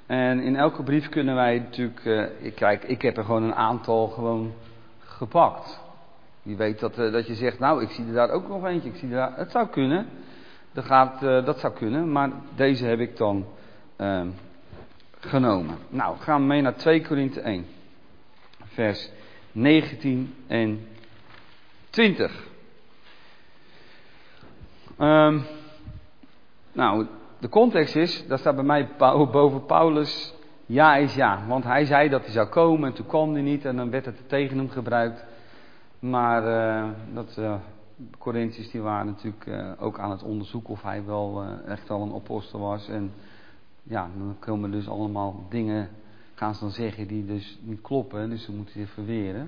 En in elke brief kunnen wij natuurlijk... ik heb er gewoon een aantal gewoon gepakt. Je weet dat je zegt, nou, ik zie er daar ook nog eentje. Het zou kunnen. Dat zou kunnen, maar deze heb ik dan genomen. Nou, gaan we mee naar 2 Korinthe 1. Vers 19 en 20. Nou, de context is, daar staat bij mij boven Paulus, ja is ja. Want hij zei dat hij zou komen en toen kwam hij niet en dan werd het tegen hem gebruikt. Maar de Corinthiërs die waren natuurlijk ook aan het onderzoeken of hij wel echt al een apostel was. En ja, dan komen dus allemaal dingen, gaan ze dan zeggen, die dus niet kloppen. Dus ze moeten zich verweren.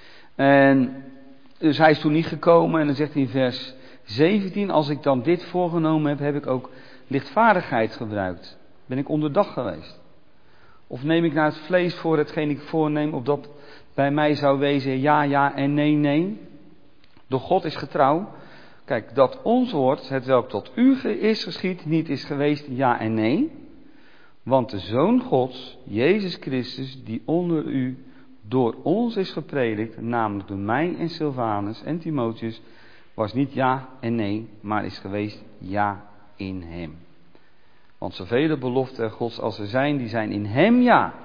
En dus hij is toen niet gekomen en dan zegt hij in vers 17, als ik dan dit voorgenomen heb, heb ik ook lichtvaardigheid gebruikt. Ben ik onderdag geweest? Of neem ik naar het vlees voor hetgeen ik voorneem, opdat bij mij zou wezen ja, ja en nee, nee? Doch God is getrouw. Kijk, dat ons woord, hetwelk tot u is geschied, niet is geweest ja en nee. Want de Zoon Gods, Jezus Christus, die onder u door ons is gepredikt, namelijk door mij en Silvanus en Timotheus, was niet ja en nee, maar is geweest ja in hem. Want zoveel beloften Gods als er zijn, die zijn in hem ja.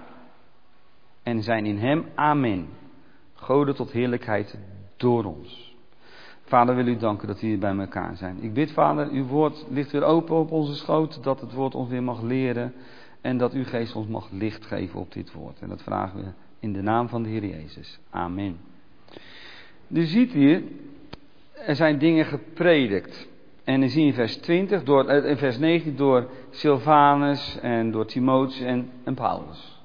En zijn in hem amen. Gode tot heerlijkheid door ons. Vader, wil u danken dat we hier bij elkaar zijn. Ik bid, Vader, uw woord ligt weer open op onze schoot, dat het woord ons weer mag leren. En dat uw geest ons mag licht geven op dit woord. En dat vragen we in de naam van de Heer Jezus. Amen. U ziet hier, er zijn dingen gepredikt. En dan zie je in vers 20, in vers 19 door Silvanus en door Timotheus en Paulus.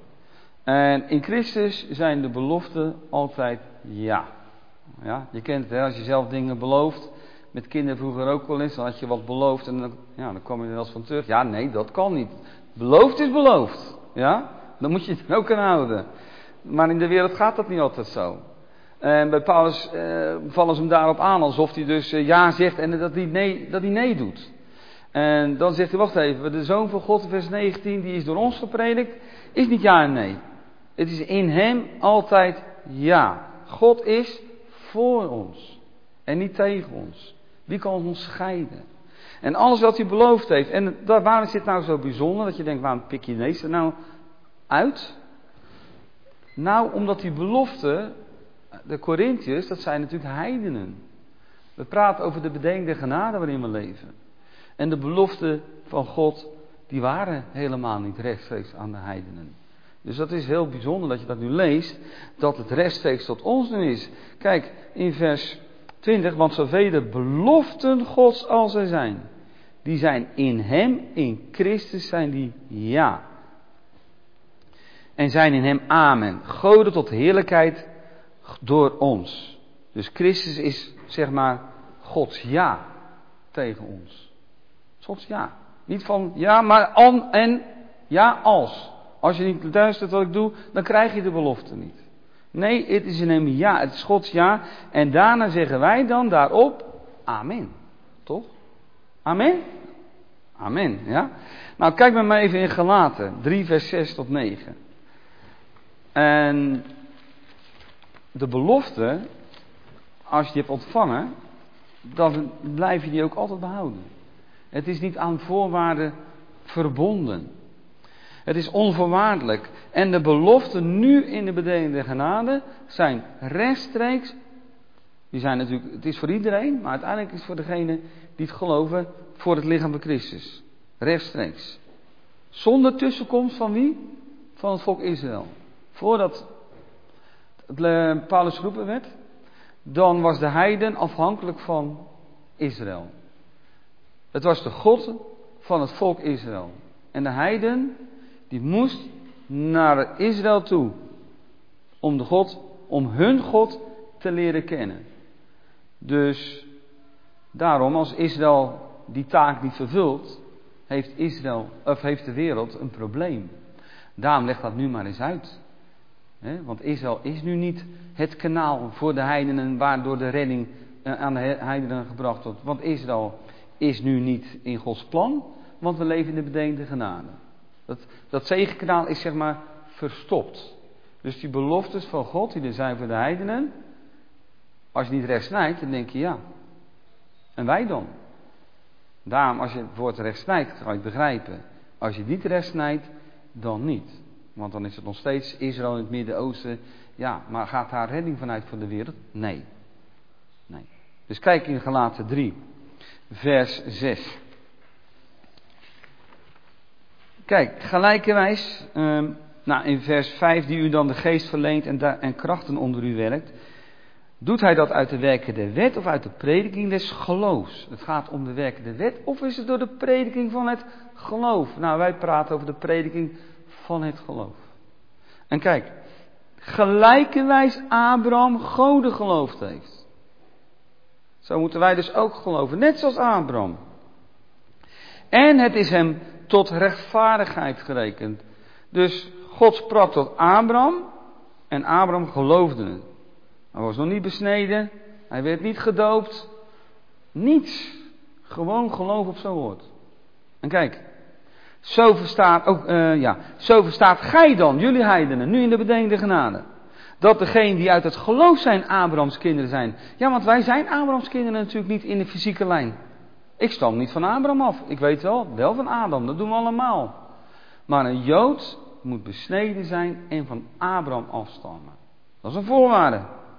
En in Christus zijn de beloften altijd ja. Ja, je kent het, hè, als je zelf dingen belooft. Met kinderen vroeger ook wel eens, dan had je wat beloofd en dan kwam je er wel eens van terug. Ja, nee, dat kan niet. Beloofd is beloofd. Ja, dan moet je het er ook aan houden. Maar in de wereld gaat dat niet altijd zo. En bij Paulus vallen ze hem daarop aan, alsof hij dus ja zegt en dat hij nee doet. En dan zegt hij, wacht even, de Zoon van God, vers 19, die is door ons gepredikt, is niet ja en nee. Het is in hem altijd ja. God is voor ons en niet tegen ons. Wie kan ons scheiden? En alles wat hij beloofd heeft. En waarom is dit nou zo bijzonder? Dat je denkt, waarom pik je deze nou uit? Nou, omdat die belofte, de Corinthiërs, dat zijn natuurlijk heidenen. We praten over de bedenkende genade waarin we leven. En de beloften van God, die waren helemaal niet rechtstreeks aan de heidenen. Dus dat is heel bijzonder dat je dat nu leest, dat het rechtstreeks tot ons nu is. Kijk, in vers 20, want zoveel beloften Gods als er zijn, die zijn in hem, in Christus zijn die ja. En zijn in hem amen. Gode tot heerlijkheid door ons. Dus Christus is, zeg maar, Gods ja tegen ons. Gods ja. Niet van ja, maar en ja als. Als je niet luistert wat ik doe, dan krijg je de belofte niet. Nee, het is in hem ja, het is Gods ja. En daarna zeggen wij dan daarop, amen. Toch? Amen? Amen, ja. Nou, kijk met mij even in Galaten 3 vers 6 tot 9. En de belofte, als je die hebt ontvangen, dan blijf je die ook altijd behouden. Het is niet aan voorwaarden verbonden. Het is onvoorwaardelijk. En de beloften nu in de bedenkende genade zijn rechtstreeks. Die zijn natuurlijk, het is voor iedereen, maar uiteindelijk is het voor degene die het geloven, voor het lichaam van Christus. Rechtstreeks. Zonder tussenkomst van wie? Van het volk Israël. Voordat Paulus geroepen werd, dan was de heiden afhankelijk van Israël. Het was de God van het volk Israël. En de heiden, die moest naar Israël toe. Om hun God te leren kennen. Dus daarom, als Israël die taak niet vervult, heeft de wereld een probleem. Daarom legt dat nu maar eens uit. Want Israël is nu niet het kanaal voor de heidenen waardoor de redding aan de heidenen gebracht wordt. Want Israël is nu niet in Gods plan, want we leven in de bedenkende genade. Dat zegenkanaal is zeg maar verstopt. Dus die beloftes van God die er zijn voor de heidenen, als je niet recht snijdt, dan denk je ja. En wij dan? Daarom, als je het woord recht snijdt, ga je het begrijpen. Als je het niet recht snijdt, dan niet. Want dan is het nog steeds Israël in het Midden-Oosten. Ja, maar gaat daar redding vanuit voor de wereld? Nee. Dus kijk in Galaten 3, vers 6. Kijk, gelijkerwijs, in vers 5, die u dan de geest verleent en krachten onder u werkt. Doet hij dat uit de werken der wet of uit de prediking des geloofs? Het gaat om de werken der wet of is het door de prediking van het geloof? Nou, wij praten over de prediking van het geloof. En kijk, gelijkerwijs Abraham Gode geloofd heeft. Zo moeten wij dus ook geloven, net zoals Abraham. En het is hem tot rechtvaardigheid gerekend. Dus God sprak tot Abraham en Abraham geloofde het. Hij was nog niet besneden, hij werd niet gedoopt, niets. Gewoon geloof op zijn woord. En kijk, zo verstaat gij dan, jullie heidenen, nu in de bedenkende genade, dat degenen die uit het geloof zijn Abrahams kinderen zijn. Ja, want wij zijn Abrahams kinderen natuurlijk niet in de fysieke lijn. Ik stam niet van Abraham af. Ik weet wel van Adam, dat doen we allemaal. Maar een Jood moet besneden zijn en van Abraham afstammen. Dat is een voorwaarde.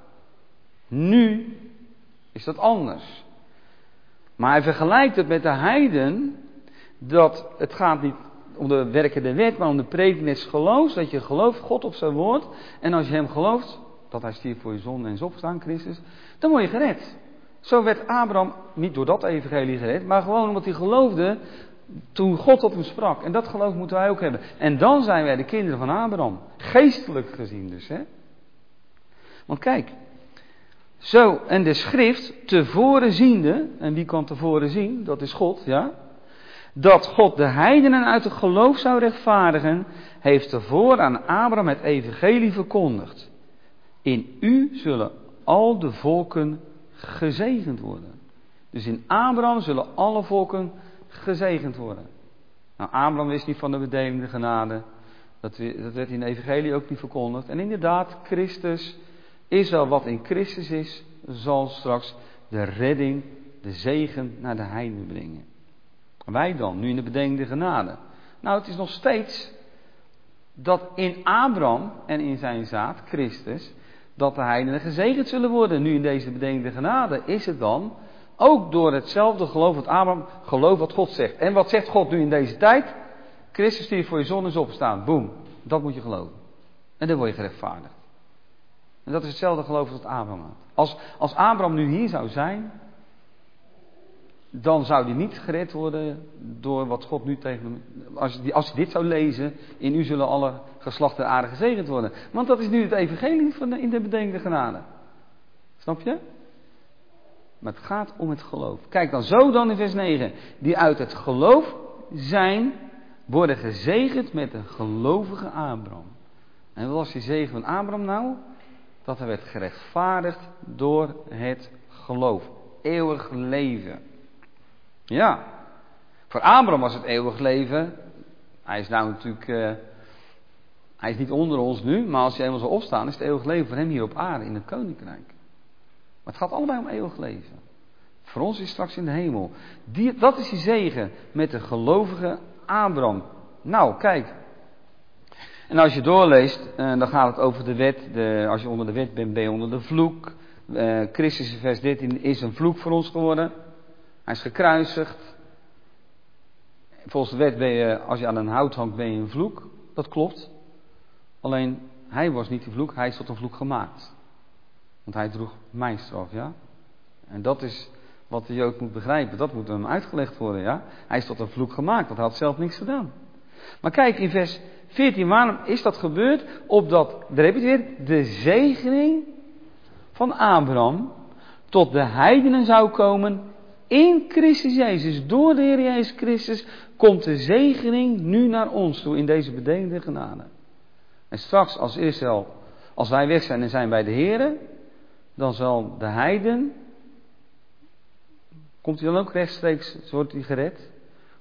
Nu is dat anders. Maar hij vergelijkt het met de heiden, dat het gaat niet om de werken der wet, maar om de prediking des geloofs, dat je gelooft God op zijn woord. En als je hem gelooft, dat hij stierf voor je zonde en is opgestaan, Christus, dan word je gered. Zo werd Abraham niet door dat evangelie gered, maar gewoon omdat hij geloofde toen God tot hem sprak. En dat geloof moeten wij ook hebben. En dan zijn wij de kinderen van Abraham. Geestelijk gezien dus, hè. Want kijk, zo, en de schrift tevoren ziende, en wie kan tevoren zien? Dat is God, ja. Dat God de heidenen uit het geloof zou rechtvaardigen, heeft tevoren aan Abraham het evangelie verkondigd. In u zullen al de volken gezegend worden. Dus in Abraham zullen alle volken gezegend worden. Nou, Abraham wist niet van de bedelende genade. Dat werd in de evangelie ook niet verkondigd. En inderdaad, Christus is wel wat in Christus is, zal straks de redding, de zegen naar de heidenen brengen. Wij dan, nu in de bedelende genade. Nou, het is nog steeds dat in Abraham en in zijn zaad, Christus, dat de heidenen gezegend zullen worden. Nu in deze bedelende genade is het dan ook door hetzelfde geloof wat Abraham gelooft wat God zegt. En wat zegt God nu in deze tijd? Christus stierf voor je zonde is opgestaan. Boom. Dat moet je geloven. En dan word je gerechtvaardigd. En dat is hetzelfde geloof dat Abraham had. Als Abraham nu hier zou zijn, dan zou hij niet gered worden door wat God nu tegen hem... Als je dit zou lezen, in u zullen alle geslachten der aarde gezegend worden. Want dat is nu het evangelie in de bedenkende genade. Snap je? Maar het gaat om het geloof. Kijk dan zo dan in vers 9. Die uit het geloof zijn, worden gezegend met een gelovige Abraham. En wat was die zegen van Abraham nou? Dat hij werd gerechtvaardigd door het geloof. Eeuwig leven. Ja. Voor Abraham was het eeuwig leven. Hij is nou natuurlijk... hij is niet onder ons nu. Maar als hij eenmaal zal opstaan, is het eeuwig leven voor hem hier op aarde in het koninkrijk. Maar het gaat allebei om eeuwig leven. Voor ons is straks in de hemel. Dat is die zegen met de gelovige Abraham. Nou, kijk. En als je doorleest, dan gaat het over de wet. Als je onder de wet bent, ben je onder de vloek. Christus in vers 13 is een vloek voor ons geworden. Hij is gekruisigd. Volgens de wet ben je, als je aan een hout hangt, ben je een vloek. Dat klopt. Alleen, hij was niet de vloek, hij is tot een vloek gemaakt. Want hij droeg mijn straf, ja. En dat is wat de Jood moet begrijpen. Dat moet hem uitgelegd worden, ja. Hij is tot een vloek gemaakt, want hij had zelf niks gedaan. Maar kijk, in vers 14, waarom is dat gebeurd? Opdat, daar heb je het weer, de zegening van Abraham tot de heidenen zou komen in Christus Jezus. Door de Heer Jezus Christus komt de zegening nu naar ons toe in deze bedelende genade. En straks als Israël, als wij weg zijn en zijn bij de Heer, dan zal de heiden, komt hij dan ook rechtstreeks, wordt hij gered?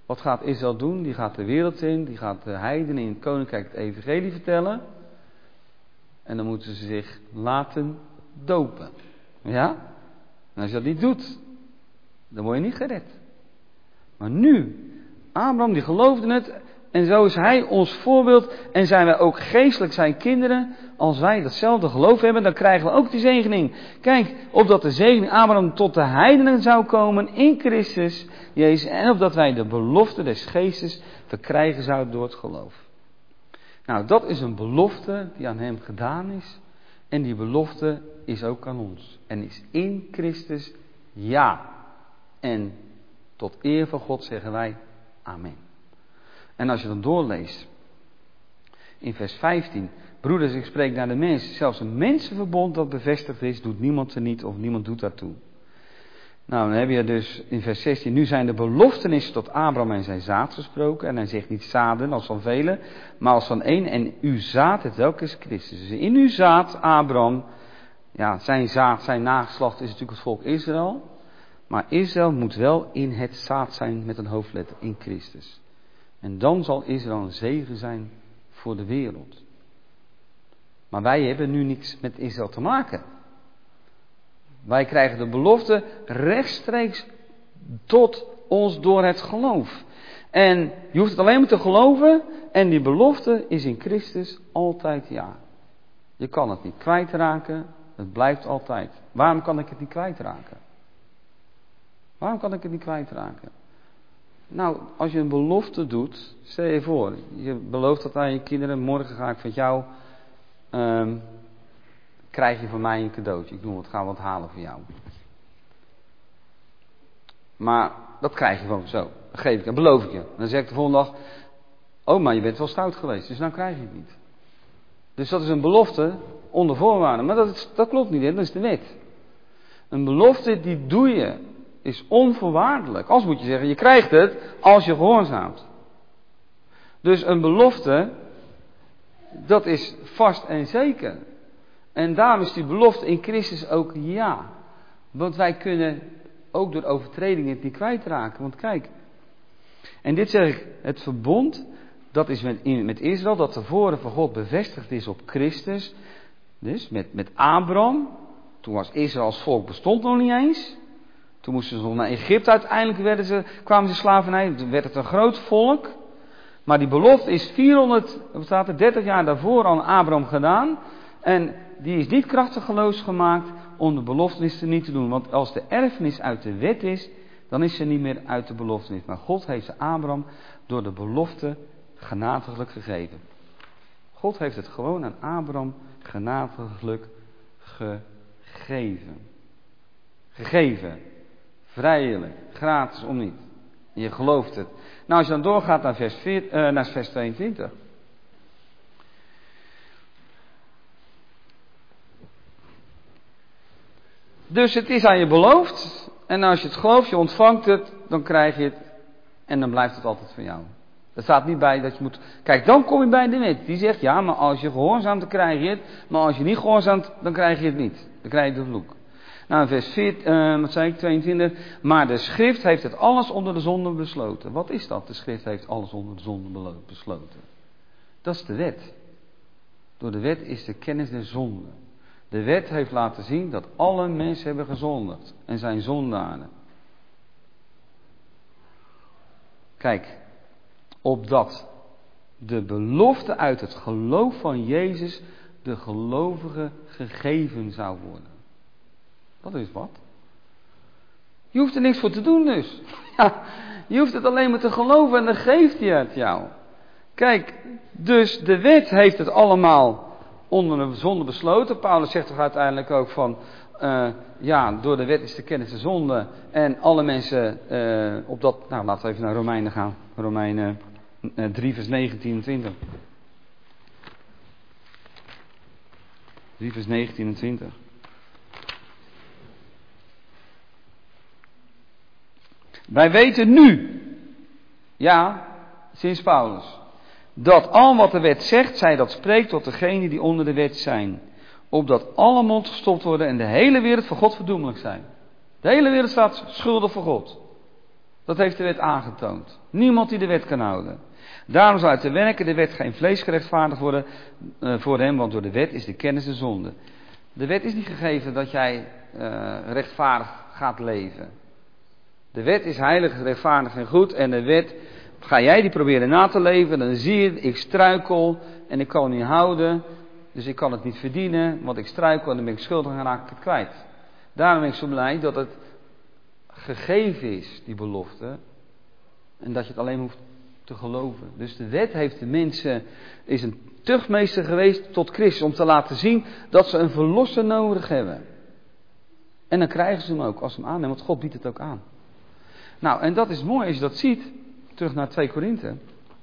Wat gaat Israël doen? Die gaat de wereld in, die gaat de heidenen in het koninkrijk het evangelie vertellen. En dan moeten ze zich laten dopen. Ja? En als je dat niet doet, dan word je niet gered. Maar nu, Abraham die geloofde het en zo is hij ons voorbeeld en zijn wij ook geestelijk zijn kinderen. Als wij datzelfde geloof hebben, dan krijgen we ook die zegening. Kijk, opdat de zegening Abraham tot de heidenen zou komen in Christus Jezus en opdat wij de belofte des geestes verkrijgen zouden door het geloof. Nou, dat is een belofte die aan hem gedaan is en die belofte is ook aan ons. En is in Christus ja. En tot eer van God zeggen wij amen. En als je dan doorleest in vers 15. Broeders, ik spreek naar de mensen. Zelfs een mensenverbond dat bevestigd is, doet niemand er niet of niemand doet daartoe. Nou, dan heb je dus in vers 16. Nu zijn de beloftenissen tot Abraham en zijn zaad gesproken. En hij zegt niet zaden als van velen, maar als van één. En uw zaad, het welke is Christus. Dus in uw zaad, Abraham, ja, zijn zaad, zijn nageslacht is natuurlijk het volk Israël. Maar Israël moet wel in het zaad zijn met een hoofdletter, in Christus. En dan zal Israël een zegen zijn voor de wereld. Maar wij hebben nu niets met Israël te maken. Wij krijgen de belofte rechtstreeks tot ons door het geloof. En je hoeft het alleen maar te geloven en die belofte is in Christus altijd ja. Je kan het niet kwijtraken, het blijft altijd. Waarom kan ik het niet kwijtraken? Waarom kan ik het niet kwijtraken? Nou, als je een belofte doet, stel je voor, je belooft dat aan je kinderen, morgen ga ik van jou, krijg je van mij een cadeautje. Ik noem het, ga wat halen voor jou. Maar dat krijg je gewoon zo. Dat geef ik, dat beloof ik je. Dan zeg ik de volgende dag, oh maar je bent wel stout geweest, dus nou krijg je het niet. Dus dat is een belofte onder voorwaarden. Maar dat klopt niet, hè? Dat is de wet. Een belofte, die doe je, is onvoorwaardelijk. Als moet je zeggen, je krijgt het als je gehoorzaamt. Dus een belofte, dat is vast en zeker. En daarom is die belofte in Christus ook ja. Want wij kunnen ook door overtredingen het niet kwijtraken. Want kijk, en dit zeg ik, het verbond, dat is met Israël, dat tevoren van God bevestigd is op Christus. Dus met Abraham, toen was Israël als volk bestond nog niet eens. Toen moesten ze nog naar Egypte, uiteindelijk kwamen ze slavernij, toen werd het een groot volk. Maar die belofte is 430 jaar daarvoor aan Abraham gedaan. En die is niet krachteloos gemaakt om de beloftenis niet te doen. Want als de erfenis uit de wet is, dan is ze niet meer uit de beloftenis. Maar God heeft ze Abraham door de belofte genadiglijk gegeven. God heeft het gewoon aan Abraham genadiglijk gegeven. Gegeven. Vrijelijk. Gratis om niet. Je gelooft het. Nou, als je dan doorgaat naar vers 22. Dus het is aan je beloofd. En als je het gelooft, je ontvangt het, dan krijg je het. En dan blijft het altijd van jou. Er staat niet bij dat je moet... Kijk, dan kom je bij de wet. Die zegt, ja, maar als je gehoorzaamt, dan krijg je het. Maar als je niet gehoorzaamt, dan krijg je het niet. Dan krijg je de vloek. Nou, vers 22. Maar de schrift heeft het alles onder de zonde besloten. Wat is dat? De schrift heeft alles onder de zonde besloten. Dat is de wet. Door de wet is de kennis der zonde. De wet heeft laten zien dat alle mensen hebben gezondigd. En zijn zondaren. Kijk. Opdat de belofte uit het geloof van Jezus de gelovige gegeven zou worden. Dat is wat. Je hoeft er niks voor te doen dus. Ja, je hoeft het alleen maar te geloven en dan geeft hij het jou. Kijk, dus de wet heeft het allemaal onder de zonde besloten. Paulus zegt toch uiteindelijk ook van, door de wet is de kennis de zonde. En alle mensen nou laten we even naar Romeinen gaan. Romeinen 3 vers 19 en 20. 3 vers 19 en 20. Wij weten nu, ja, sinds Paulus, dat al wat de wet zegt, zij dat spreekt tot degenen die onder de wet zijn. Opdat alle mond gestopt worden en de hele wereld voor God verdoemelijk zijn. De hele wereld staat schuldig voor God. Dat heeft de wet aangetoond. Niemand die de wet kan houden. Daarom zal uit de werken de wet geen vlees gerechtvaardigd worden voor hem, want door de wet is de kennis de zonde. De wet is niet gegeven dat jij rechtvaardig gaat leven. De wet is heilig, rechtvaardig en goed. En de wet, ga jij die proberen na te leven, dan zie je, ik struikel en ik kan het niet houden. Dus ik kan het niet verdienen, want ik struikel en dan ben ik schuldig en dan raak ik het kwijt. Daarom ben ik zo blij dat het gegeven is, die belofte. En dat je het alleen hoeft te geloven. Dus de wet heeft de mensen, is een tuchtmeester geweest tot Christus. Om te laten zien dat ze een verlosser nodig hebben. En dan krijgen ze hem ook als ze hem aannemen. Want God biedt het ook aan. Nou, en dat is mooi als je dat ziet. Terug naar 2 Korinthe.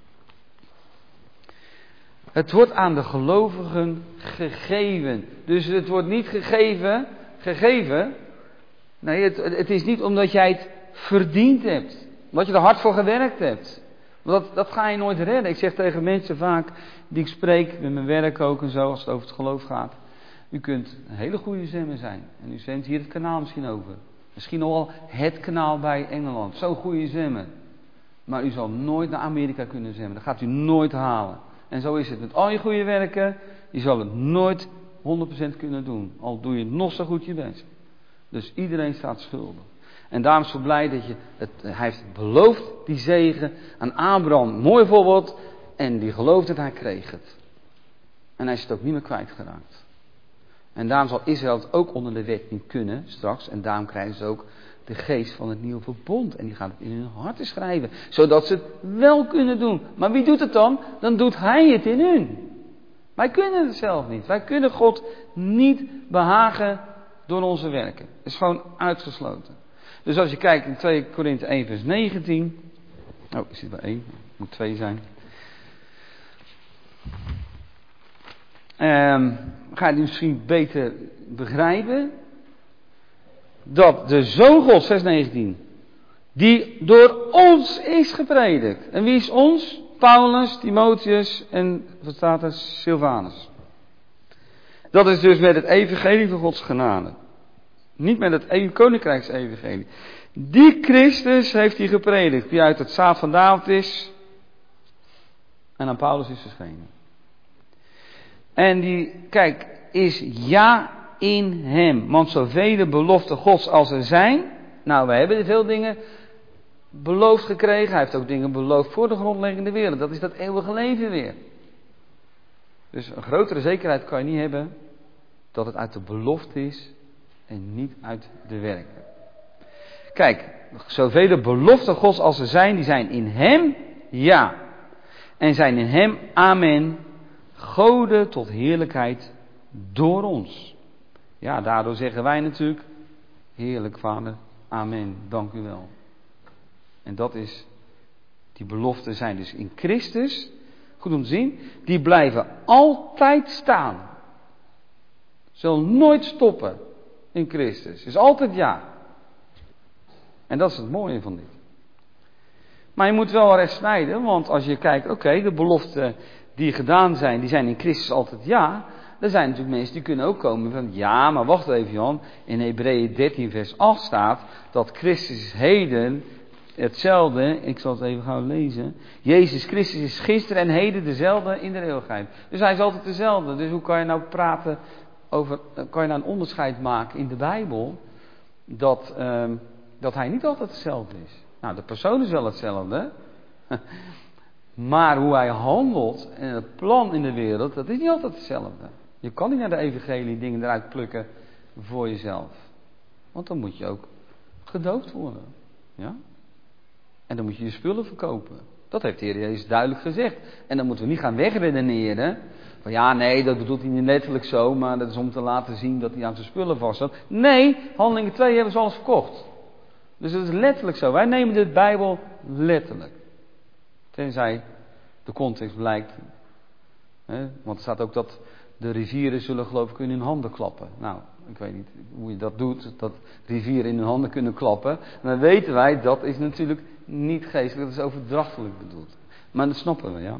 Het wordt aan de gelovigen gegeven. Dus het wordt niet gegeven. Nee, het is niet omdat jij het verdiend hebt. Omdat je er hard voor gewerkt hebt. Dat ga je nooit redden. Ik zeg tegen mensen vaak die ik spreek, met mijn werk ook en zo, als het over het geloof gaat. U kunt een hele goede zwemmer zijn. En u zwemt hier het kanaal misschien over. Misschien nog wel het kanaal bij Engeland. Zo'n goede zwemmer. Maar u zal nooit naar Amerika kunnen zwemmen. Dat gaat u nooit halen. En zo is het met al je goede werken. Je zal het nooit 100% kunnen doen. Al doe je nog zo goed je best. Dus iedereen staat schuldig. En daarom is het zo blij dat hij heeft beloofd die zegen aan Abraham. Mooi voorbeeld. En die geloofde en hij kreeg het. En hij is het ook niet meer kwijtgeraakt. En daarom zal Israël het ook onder de wet niet kunnen straks. En daarom krijgen ze ook de geest van het nieuwe verbond. En die gaat het in hun harten schrijven. Zodat ze het wel kunnen doen. Maar wie doet het dan? Dan doet hij het in hun. Wij kunnen het zelf niet. Wij kunnen God niet behagen door onze werken. Het is gewoon uitgesloten. Dus als je kijkt in 2 Korinthe 1 vers 19. Oh, ik zit bij 1. Het moet 2 zijn. Ga je misschien beter begrijpen. Dat de Zoon God, vers 19. Die door ons is gepredikt. En wie is ons? Paulus, Timotheus en wat staat er? Silvanus. Dat is dus met het evangelie van Gods genade. Niet met het koninkrijksevangelie. Die Christus heeft hij gepredikt. Die uit het zaad van David is. En aan Paulus is verschenen. En die, kijk, is ja in hem. Want zoveel beloften Gods als er zijn. Nou, wij hebben veel dingen beloofd gekregen. Hij heeft ook dingen beloofd voor de grondleggende wereld. Dat is dat eeuwige leven weer. Dus een grotere zekerheid kan je niet hebben. Dat het uit de belofte is. En niet uit de werken. Kijk, zoveel beloften Gods als er zijn. Die zijn in hem. Ja. En zijn in hem. Amen. Gode tot heerlijkheid door ons. Ja, daardoor zeggen wij natuurlijk. Heerlijk Vader. Amen. Dank u wel. En dat is. Die beloften zijn dus in Christus. Goed om te zien. Die blijven altijd staan. Zullen nooit stoppen. In Christus. Is altijd ja. En dat is het mooie van dit. Maar je moet wel recht snijden. Want als je kijkt. Oké, de beloften die gedaan zijn. Die zijn in Christus altijd ja. Er zijn natuurlijk mensen die kunnen ook komen van. Ja, maar wacht even Jan. In Hebreeën 13 vers 8 staat. Dat Christus heden hetzelfde. Ik zal het even gaan lezen. Jezus Christus is gisteren en heden dezelfde in de eeuwigheid. Dus hij is altijd dezelfde. Dus hoe kan je nou praten over. Kan je nou een onderscheid maken in de Bijbel. Dat hij niet altijd hetzelfde is. Nou, de persoon is wel hetzelfde. Maar hoe hij handelt en het plan in de wereld, dat is niet altijd hetzelfde. Je kan niet naar de evangelie dingen eruit plukken voor jezelf. Want dan moet je ook gedoopt worden. Ja? En dan moet je je spullen verkopen. Dat heeft de Heer Jezus duidelijk gezegd. En dan moeten we niet gaan wegredeneren. Van ja, nee, dat bedoelt hij niet letterlijk zo, maar dat is om te laten zien dat hij aan zijn spullen vast zat. Nee, Handelingen 2 hebben ze alles verkocht. Dus dat is letterlijk zo. Wij nemen de Bijbel letterlijk. Tenzij de context blijkt. Want er staat ook dat de rivieren zullen geloof ik in hun handen klappen. Nou, ik weet niet hoe je dat doet. Dat rivieren in hun handen kunnen klappen. Maar weten wij, dat is natuurlijk niet geestelijk. Dat is overdrachtelijk bedoeld. Maar dat snappen we, ja.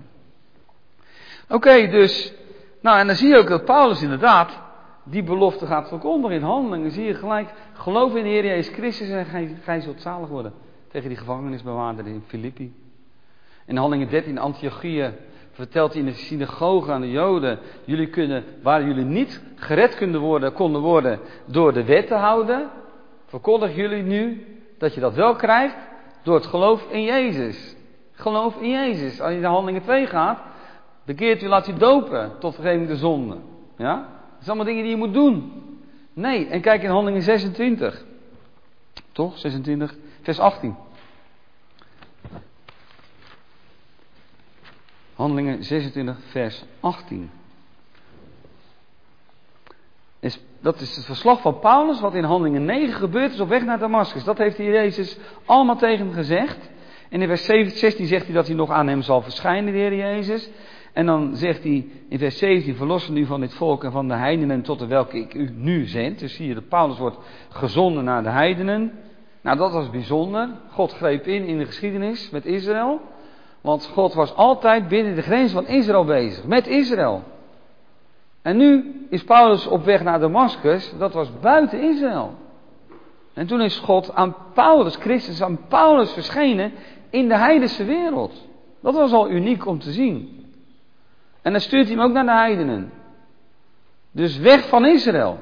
Oké, dus. Nou, en dan zie je ook dat Paulus inderdaad die belofte gaat verkondigen in handelingen. Dan zie je gelijk, geloof in de Heer Jezus Christus en gij zult zalig worden. tegen die gevangenisbewaarder in Filippi. In Handelingen 13 Antiochië vertelt hij in de synagoge aan de Joden: waar jullie niet gered konden worden door de wet te houden, verkondig jullie nu dat je dat wel krijgt door het geloof in Jezus. Geloof in Jezus. Als je naar Handelingen 2 gaat, bekeert u, laat u dopen tot vergeving de zonde. Ja? Dat zijn allemaal dingen die je moet doen. Nee, en kijk in Handelingen 26. Toch? 26, vers 18. Handelingen 26, vers 18. Dat is het verslag van Paulus, wat in Handelingen 9 gebeurd is op weg naar Damascus. Dat heeft hier Jezus allemaal tegen hem gezegd. En in vers 16 zegt hij dat hij nog aan hem zal verschijnen, de Heer Jezus. En dan zegt hij in vers 17, verlossen u van dit volk en van de heidenen tot de welke ik u nu zend. Dus zie je dat Paulus wordt gezonden naar de heidenen. Nou, dat was bijzonder. God greep in de geschiedenis met Israël. Want God was altijd binnen de grens van Israël bezig, met Israël. En nu is Paulus op weg naar Damascus, dat was buiten Israël. En toen is God aan Paulus, Christus aan Paulus verschenen in de heidense wereld. Dat was al uniek om te zien. En dan stuurt hij hem ook naar de heidenen. Dus weg van Israël.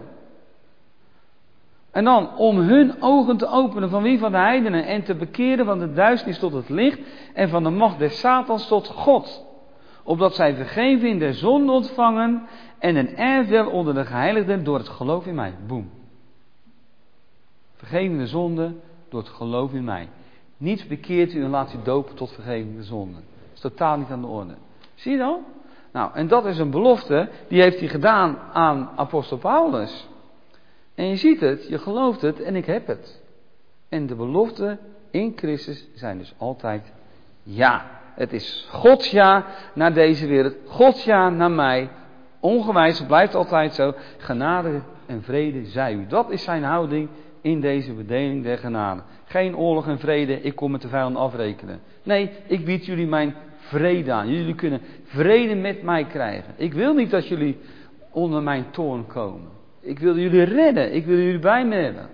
En dan om hun ogen te openen van wie? Van de heidenen. En te bekeren van de duisternis tot het licht. En van de macht des Satans tot God. Opdat zij vergeving der zonde ontvangen. En een erfdeel onder de geheiligden door het geloof in mij. Boem. Vergeving de zonde door het geloof in mij. Niets bekeert u en laat u dopen tot vergeving de zonde. Dat is totaal niet aan de orde. Zie je dan? Nou, en dat is een belofte, die heeft hij gedaan aan apostel Paulus. En je ziet het, je gelooft het en ik heb het. En de beloften in Christus zijn dus altijd ja. Het is Gods ja naar deze wereld, Gods ja naar mij. Ongewijs, het blijft altijd zo. Genade en vrede zij u. Dat is zijn houding in deze bedeling der genade. Geen oorlog en vrede, ik kom met de vijand afrekenen. Nee, ik bied jullie mijn vrede aan. Jullie kunnen vrede met mij krijgen. Ik wil niet dat jullie onder mijn toorn komen. Ik wil jullie redden. Ik wil jullie bij me hebben.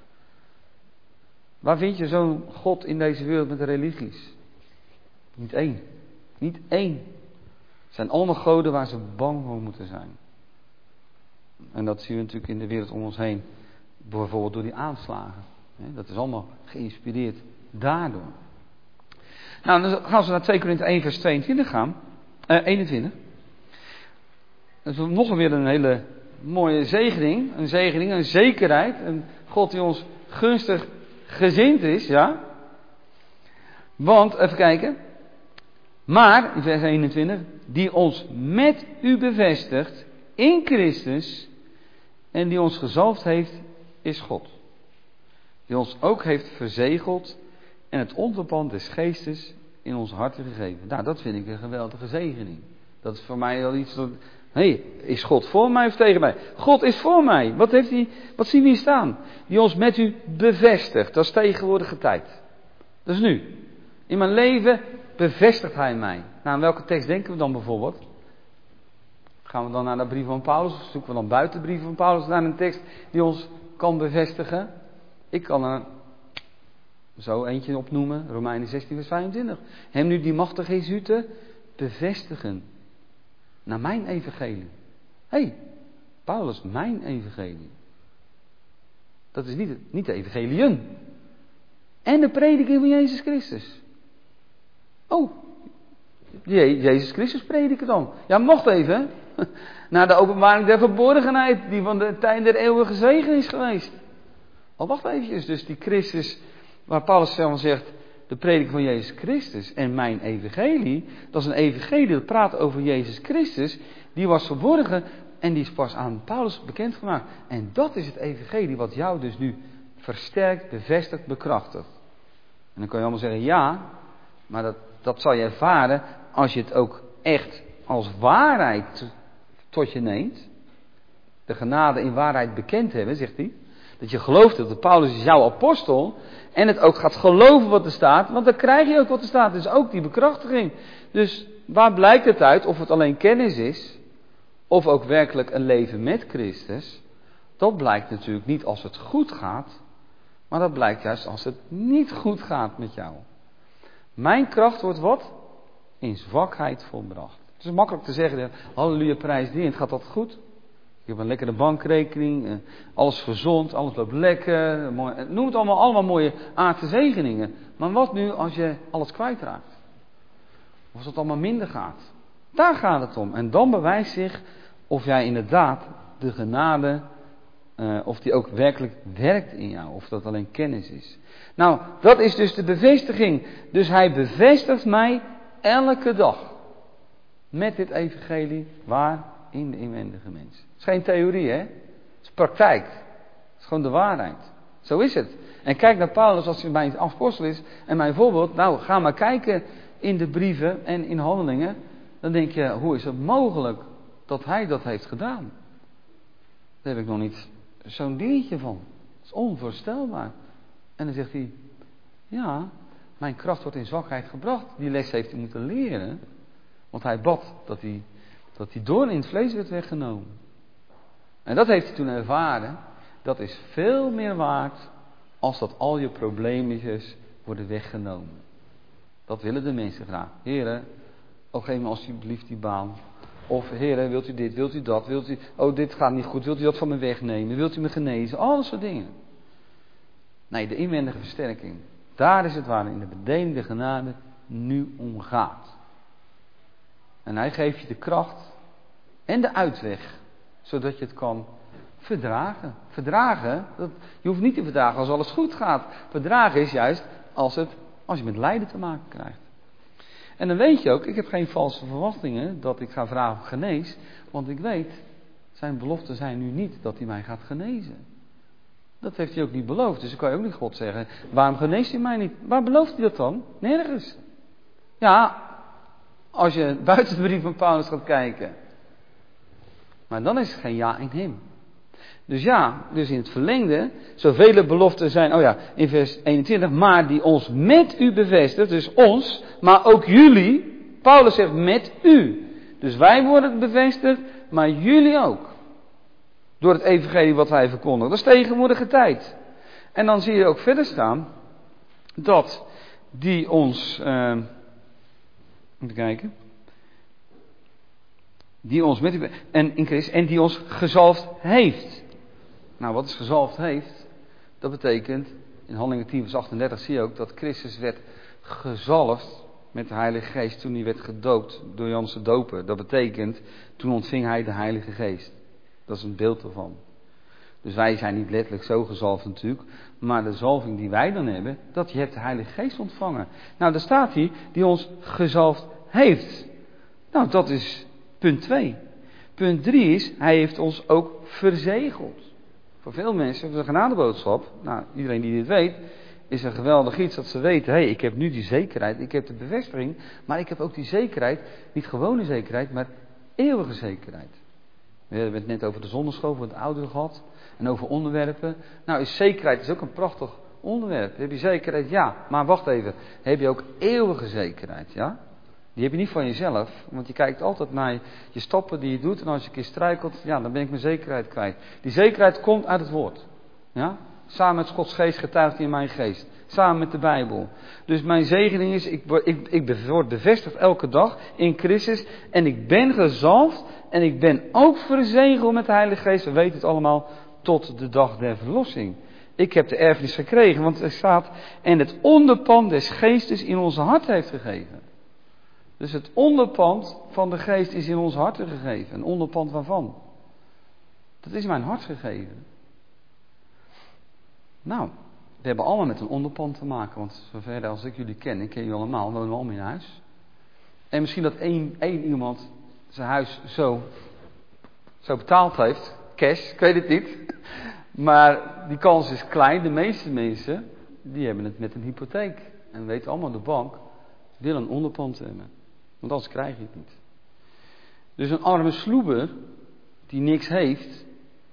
Waar vind je zo'n God in deze wereld met de religies? Niet één. Niet één. Het zijn allemaal goden waar ze bang voor moeten zijn. En dat zien we natuurlijk in de wereld om ons heen. Bijvoorbeeld door die aanslagen. Dat is allemaal geïnspireerd daardoor. Nou, dan gaan we naar 2 Korinthe 1 vers 22 gaan. 21. Dat is nog weer een hele mooie zegening. Een zekerheid. Een God die ons gunstig gezind is, ja. Want, even kijken. Maar, in vers 21, die ons met u bevestigt in Christus en die ons gezalfd heeft, is God. Die ons ook heeft verzegeld en het onderpand des geestes in onze harten gegeven. Nou, dat vind ik een geweldige zegening. Dat is voor mij wel iets dat... is God voor mij of tegen mij? God is voor mij. Wat zien we hier staan? Die ons met u bevestigt. Dat is tegenwoordige tijd. Dat is nu. In mijn leven bevestigt hij mij. Nou, aan welke tekst denken we dan bijvoorbeeld? Gaan we dan naar de brief van Paulus? Of zoeken we dan buiten de brief van Paulus naar een tekst die ons kan bevestigen? Ik kan er zo eentje opnoemen. Romeinen 16 vers 25. Hem nu die machtige is u te bevestigen. Naar mijn evangelie. Paulus, mijn evangelie. Dat is niet de evangeliën. En de prediking van Jezus Christus. Jezus Christus prediken dan. Ja, wacht even. Naar de openbaring der verborgenheid, die van de tijd der eeuwige zegen is geweest. Wacht eventjes. Dus die Christus, waar Paulus zelf zegt, de prediking van Jezus Christus en mijn evangelie, dat is een evangelie dat praat over Jezus Christus, die was verborgen en die is pas aan Paulus bekendgemaakt. En dat is het evangelie wat jou dus nu versterkt, bevestigt, bekrachtigt. En dan kan je allemaal zeggen, ja, maar dat zal je ervaren als je het ook echt als waarheid tot je neemt. De genade in waarheid bekend hebben, zegt hij. Dat je gelooft dat Paulus is jouw apostel. En het ook gaat geloven wat er staat. Want dan krijg je ook wat er staat. Dus ook die bekrachtiging. Dus waar blijkt het uit? Of het alleen kennis is. Of ook werkelijk een leven met Christus. Dat blijkt natuurlijk niet als het goed gaat. Maar dat blijkt juist als het niet goed gaat met jou. Mijn kracht wordt wat? In zwakheid volbracht. Het is makkelijk te zeggen, halleluja, prijs die, het gaat altijd goed. Ik heb een lekkere bankrekening, alles gezond, alles loopt lekker. Noem het allemaal mooie aardse zegeningen. Maar wat nu als je alles kwijtraakt? Of als het allemaal minder gaat? Daar gaat het om. En dan bewijst zich of jij inderdaad de genade, of die ook werkelijk werkt in jou. Of dat alleen kennis is. Nou, dat is dus de bevestiging. Dus hij bevestigt mij elke dag. Met dit evangelie, waar? In de inwendige mens. Het is geen theorie, hè? Het is praktijk. Het is gewoon de waarheid. Zo is het. En kijk naar Paulus als hij mijn apostel is. En mijn voorbeeld, nou, ga maar kijken in de brieven en in handelingen. Dan denk je, hoe is het mogelijk dat hij dat heeft gedaan? Daar heb ik nog niet zo'n dingetje van. Dat is onvoorstelbaar. En dan zegt hij, ja, mijn kracht wordt in zwakheid gebracht. Die les heeft hij moeten leren. Want hij bad dat die doorn in het vlees werd weggenomen. En dat heeft hij toen ervaren. Dat is veel meer waard als dat al je probleempjes worden weggenomen. Dat willen de mensen graag. Heren, geef me alsjeblieft die baan. Of heren, wilt u dit, wilt u dat, wilt u... Oh, dit gaat niet goed, wilt u dat van me wegnemen? Wilt u me genezen? Al dat soort dingen. Nee, de inwendige versterking. Daar is het waar in de bedeelde genade nu om gaat. En hij geeft je de kracht en de uitweg. Zodat je het kan verdragen. Verdragen, je hoeft niet te verdragen als alles goed gaat. Verdragen is juist als je met lijden te maken krijgt. En dan weet je ook, ik heb geen valse verwachtingen dat ik ga vragen of genees. Want ik weet, zijn beloften zijn nu niet dat hij mij gaat genezen. Dat heeft hij ook niet beloofd. Dus dan kan je ook niet God zeggen, waarom geneest hij mij niet? Waar belooft hij dat dan? Nergens. Ja, als je buiten de brief van Paulus gaat kijken. Maar dan is het geen ja in hem. Dus ja, dus in het verlengde, zoveel beloften zijn, in vers 21, maar die ons met u bevestigt, dus ons, maar ook jullie. Paulus zegt met u. Dus wij worden bevestigd, maar jullie ook. Door het evangelie wat wij verkondigen. Dat is tegenwoordige tijd. En dan zie je ook verder staan, dat die ons, even kijken. Die ons met u, en in Christus, en die ons gezalfd heeft. Nou, wat is gezalfd heeft? Dat betekent, in Handelingen 10 vers 38 zie je ook dat Christus werd gezalfd met de Heilige Geest toen hij werd gedoopt door Johannes de Doper. Dat betekent, toen ontving hij de Heilige Geest. Dat is een beeld ervan. Dus wij zijn niet letterlijk zo gezalfd natuurlijk, maar de zalving die wij dan hebben, dat je hebt de Heilige Geest ontvangen. Nou, daar staat hier, die ons gezalfd heeft. Nou, dat is punt 2. Punt 3 is, hij heeft ons ook verzegeld. Voor veel mensen, de genadeboodschap, nou, iedereen die dit weet, is een geweldig iets dat ze weten, ik heb nu die zekerheid, ik heb de bevestiging, maar ik heb ook die zekerheid, niet gewone zekerheid, maar eeuwige zekerheid. We hebben het net over de zonneschool, over het oude gehad, en over onderwerpen. Nou, zekerheid is ook een prachtig onderwerp. Heb je zekerheid? Ja, maar wacht even, heb je ook eeuwige zekerheid, ja? Die heb je niet van jezelf, want je kijkt altijd naar je stappen die je doet. En als je een keer struikelt, ja, dan ben ik mijn zekerheid kwijt. Die zekerheid komt uit het woord. Ja? Samen met Gods geest getuigt hij in mijn geest. Samen met de Bijbel. Dus mijn zegening is, ik word bevestigd elke dag in Christus. En ik ben gezalfd en ik ben ook verzegeld met de Heilige Geest. We weten het allemaal, tot de dag der verlossing. Ik heb de erfenis gekregen, want er staat, en het onderpand des geestes in onze hart heeft gegeven. Dus het onderpand van de geest is in ons harten gegeven. Een onderpand waarvan? Dat is mijn hart gegeven. Nou, we hebben allemaal met een onderpand te maken. Want zover als ik jullie ken, ik ken jullie allemaal, wonen we allemaal in huis. En misschien dat één iemand zijn huis zo betaald heeft. Cash, ik weet het niet. Maar die kans is klein. De meeste mensen, die hebben het met een hypotheek. En we weten allemaal, de bank wil een onderpand hebben. Want anders krijg je het niet. Dus een arme sloeber die niks heeft,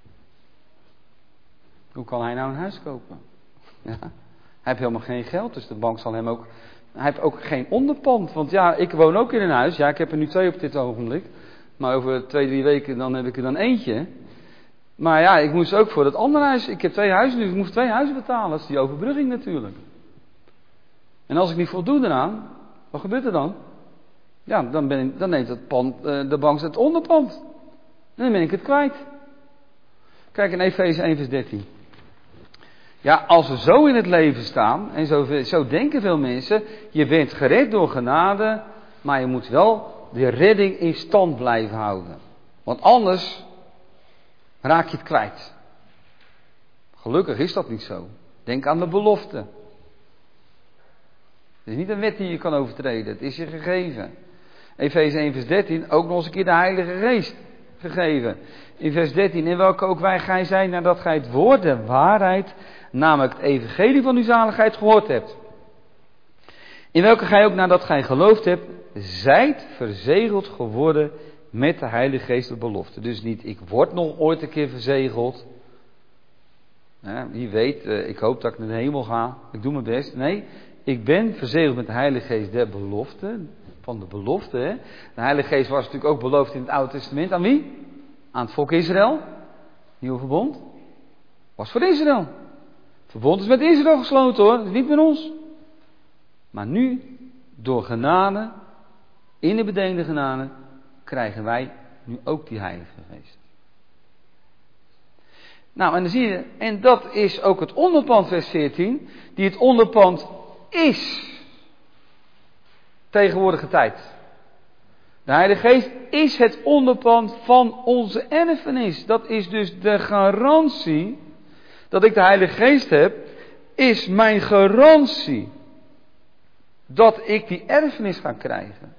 hoe kan hij nou een huis kopen? Ja, hij heeft helemaal geen geld, dus de bank zal hem ook... Hij heeft ook geen onderpand, want ja, ik woon ook in een huis. Ja, ik heb er nu 2 op dit ogenblik. Maar over 2-3 weken dan heb ik er dan eentje. Maar ja, ik moest ook voor het andere huis. Ik heb 2 huizen nu. Ik moest 2 huizen betalen. Dat is die overbrugging natuurlijk. En als ik niet voldoe eraan, wat gebeurt er dan? Ja, dan neemt het pand, de bank het onderpand. En dan ben ik het kwijt. Kijk in Efeze 1 vers 13. Ja, als we zo in het leven staan, en zo denken veel mensen, je bent gered door genade, maar je moet wel de redding in stand blijven houden. Want anders raak je het kwijt. Gelukkig is dat niet zo. Denk aan de belofte. Het is niet een wet die je kan overtreden, het is je gegeven. Efeze 1 vers 13, ook nog eens een keer de Heilige Geest gegeven. In vers 13, in welke ook wij gij zijn, nadat gij het woord der waarheid, namelijk het evangelie van uw zaligheid, gehoord hebt. In welke gij ook, nadat gij geloofd hebt, zijt verzegeld geworden met de Heilige Geest de belofte. Dus niet, ik word nog ooit een keer verzegeld. Ja, wie weet, ik hoop dat ik naar de hemel ga. Ik doe mijn best. Nee, ik ben verzegeld met de Heilige Geest der belofte. Van de belofte. Hè. De Heilige Geest was natuurlijk ook beloofd in het Oude Testament. Aan wie? Aan het volk Israël. Nieuwe verbond. Was voor Israël. Het verbond is met Israël gesloten hoor. Het is niet met ons. Maar nu, door genade, in de bedeelde genade, krijgen wij nu ook die Heilige Geest. Nou, en dan zie je, en dat is ook het onderpand, vers 14, die het onderpand is. Tegenwoordige tijd. De Heilige Geest is het onderpand van onze erfenis. Dat is dus de garantie. Dat ik de Heilige Geest heb, is mijn garantie. Dat ik die erfenis ga krijgen.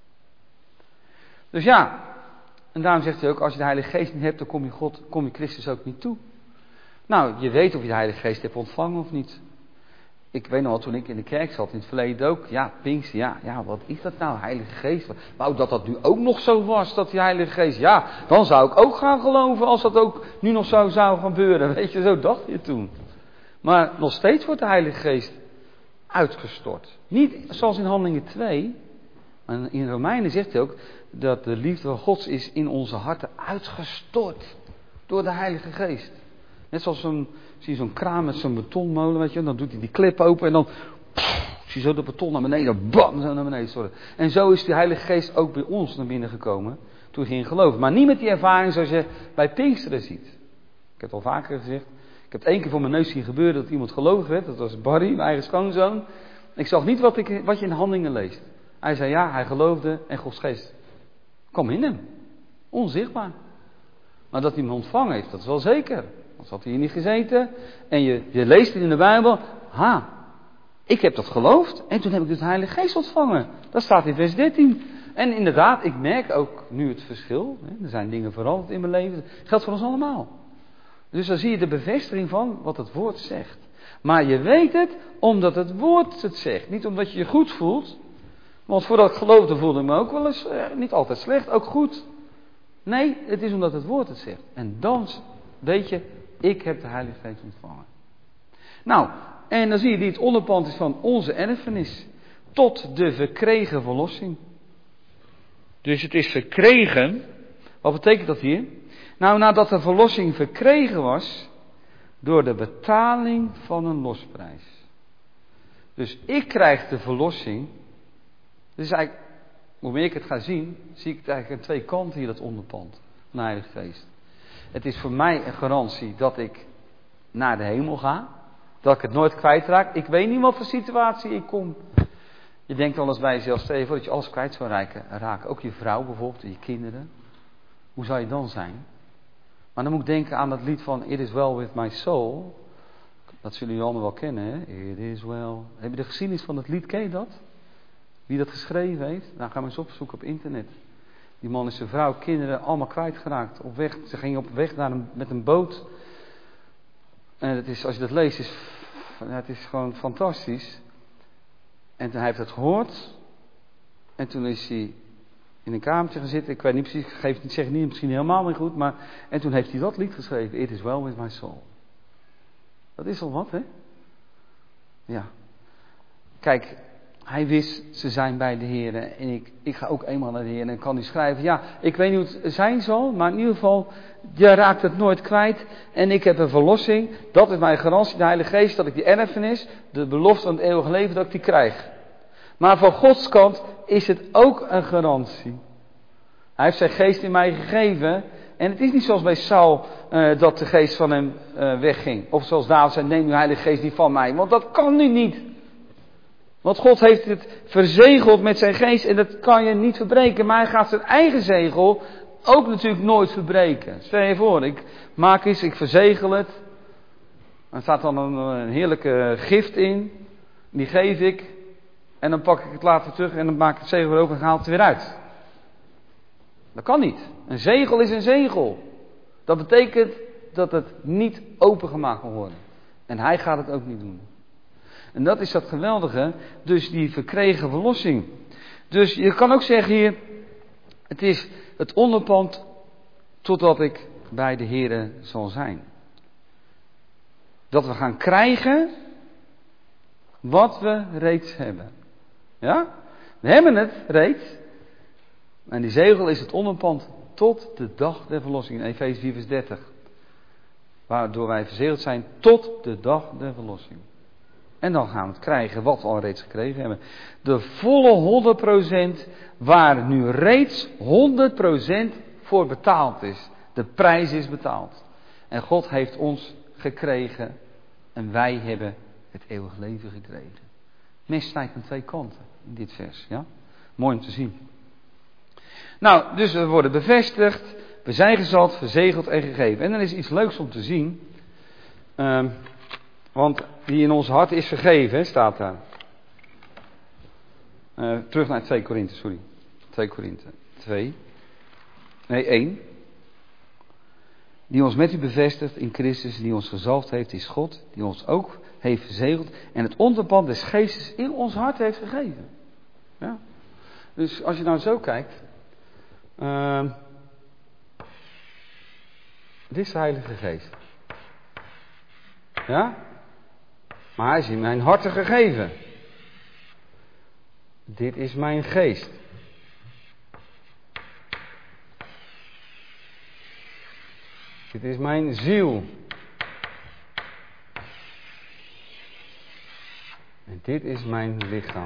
Dus ja, en daarom zegt hij ook, als je de Heilige Geest niet hebt, dan kom je Christus ook niet toe. Nou, je weet of je de Heilige Geest hebt ontvangen of niet. Ik weet nog wel, toen ik in de kerk zat, in het verleden ook, ja, Pinkster, ja, wat is dat nou, Heilige Geest? Wou dat dat nu ook nog zo was, dat die Heilige Geest, ja, dan zou ik ook gaan geloven als dat ook nu nog zo zou gebeuren. Weet je, zo dacht je toen. Maar nog steeds wordt de Heilige Geest uitgestort. Niet zoals in Handelingen 2, maar in Romeinen zegt hij ook dat de liefde van Gods is in onze harten uitgestort door de Heilige Geest. Net zoals zie je zo'n kraan met zo'n betonmolen, weet je, dan doet hij die klep open en dan zie je zo de beton naar beneden, bam, zo naar beneden storten. En zo is de Heilige Geest ook bij ons naar binnen gekomen toen ging geloven. Maar niet met die ervaring zoals je bij Pinksteren ziet. Ik heb het al vaker gezegd. Ik heb het 1 keer voor mijn neus zien gebeuren dat iemand gelovig werd. Dat was Barry, mijn eigen schoonzoon. Ik zag niet wat je in de Handelingen leest. Hij zei ja, hij geloofde en Gods Geest kwam in hem. Onzichtbaar. Maar dat hij hem ontvangen heeft, dat is wel zeker. Anders had hij hier niet gezeten. En je leest het in de Bijbel. Ik heb dat geloofd. En toen heb ik dus de Heilige Geest ontvangen. Dat staat in vers 13. En inderdaad, ik merk ook nu het verschil. Er zijn dingen veranderd in mijn leven. Dat geldt voor ons allemaal. Dus dan zie je de bevestiging van wat het woord zegt. Maar je weet het omdat het woord het zegt. Niet omdat je je goed voelt. Want voordat ik geloofde voelde ik me ook wel eens niet altijd slecht, ook goed. Nee, het is omdat het woord het zegt. En dan weet je, ik heb de Heilige Geest ontvangen. Nou, en dan zie je die het onderpand is van onze erfenis. Tot de verkregen verlossing. Dus het is verkregen. Wat betekent dat hier? Nou, nadat de verlossing verkregen was, door de betaling van een losprijs. Dus ik krijg de verlossing. Dus eigenlijk, hoe meer ik het ga zien, zie ik het eigenlijk aan 2 kanten hier, dat onderpand van de Heilige Geest. Het is voor mij een garantie dat ik naar de hemel ga. Dat ik het nooit kwijtraak. Ik weet niet wat voor situatie ik kom. Je denkt wel eens bij jezelf, stel je voor dat je alles kwijt zou raken. Ook je vrouw bijvoorbeeld, en je kinderen. Hoe zou je dan zijn? Maar dan moet ik denken aan dat lied van It is well with my soul. Dat zullen jullie allemaal wel kennen, hè? It is well. Heb je de geschiedenis van dat lied, ken je dat? Wie dat geschreven heeft? Nou, ga maar eens opzoeken op internet. Die man is zijn vrouw, kinderen, allemaal kwijtgeraakt. Op weg, ze gingen op weg met een boot. En het is, als je dat leest, het is gewoon fantastisch. En toen hij heeft het gehoord. En toen is hij in een kamertje gaan zitten. Ik weet niet precies, ik zeg niet, misschien helemaal niet goed. Maar, en toen heeft hij dat lied geschreven. It is well with my soul. Dat is al wat, hè? Ja. Kijk, hij wist, ze zijn bij de Heer. En ik ga ook eenmaal naar de Heer. En kan hij schrijven, ja, ik weet niet hoe het zijn zal. Maar in ieder geval, je raakt het nooit kwijt. En ik heb een verlossing. Dat is mijn garantie, de Heilige Geest, dat ik die erfenis, de belofte van het eeuwige leven, dat ik die krijg. Maar van Gods kant is het ook een garantie. Hij heeft zijn geest in mij gegeven. En het is niet zoals bij Saul dat de geest van hem wegging. Of zoals David zei, neem uw Heilige Geest niet van mij. Want dat kan nu niet. Want God heeft het verzegeld met zijn geest en dat kan je niet verbreken. Maar hij gaat zijn eigen zegel ook natuurlijk nooit verbreken. Stel je voor, ik maak iets, ik verzegel het. Er staat dan een heerlijke gift in. Die geef ik. En dan pak ik het later terug en dan maak ik het zegel weer open en haal het er weer uit. Dat kan niet. Een zegel is een zegel. Dat betekent dat het niet opengemaakt kan worden. En hij gaat het ook niet doen. En dat is dat geweldige, dus die verkregen verlossing. Dus je kan ook zeggen hier, het is het onderpand totdat ik bij de Here zal zijn. Dat we gaan krijgen wat we reeds hebben. Ja? We hebben het reeds. En die zegel is het onderpand tot de dag der verlossing. In Efeze 4 vers 30. Waardoor wij verzegeld zijn tot de dag der verlossing. En dan gaan we het krijgen wat we al reeds gekregen hebben. De volle 100% waar nu reeds 100% voor betaald is. De prijs is betaald. En God heeft ons gekregen. En wij hebben het eeuwige leven gekregen. Mes snijdt aan twee kanten in dit vers. Ja? Mooi om te zien. Nou, dus we worden bevestigd. We zijn gezald, verzegeld en gegeven. En dan is iets leuks om te zien. Want die in ons hart is vergeven, staat daar. Terug naar 2 Korinthe, sorry. 2 Korinthe 1. Die ons met u bevestigt in Christus, die ons gezalfd heeft, is God. Die ons ook heeft verzegeld. En het onderpand des geestes in ons hart heeft gegeven. Ja? Dus als je nou zo kijkt. Dit is de Heilige Geest. Ja? Maar hij is in mijn hart gegeven. Dit is mijn geest. Dit is mijn ziel. En dit is mijn lichaam.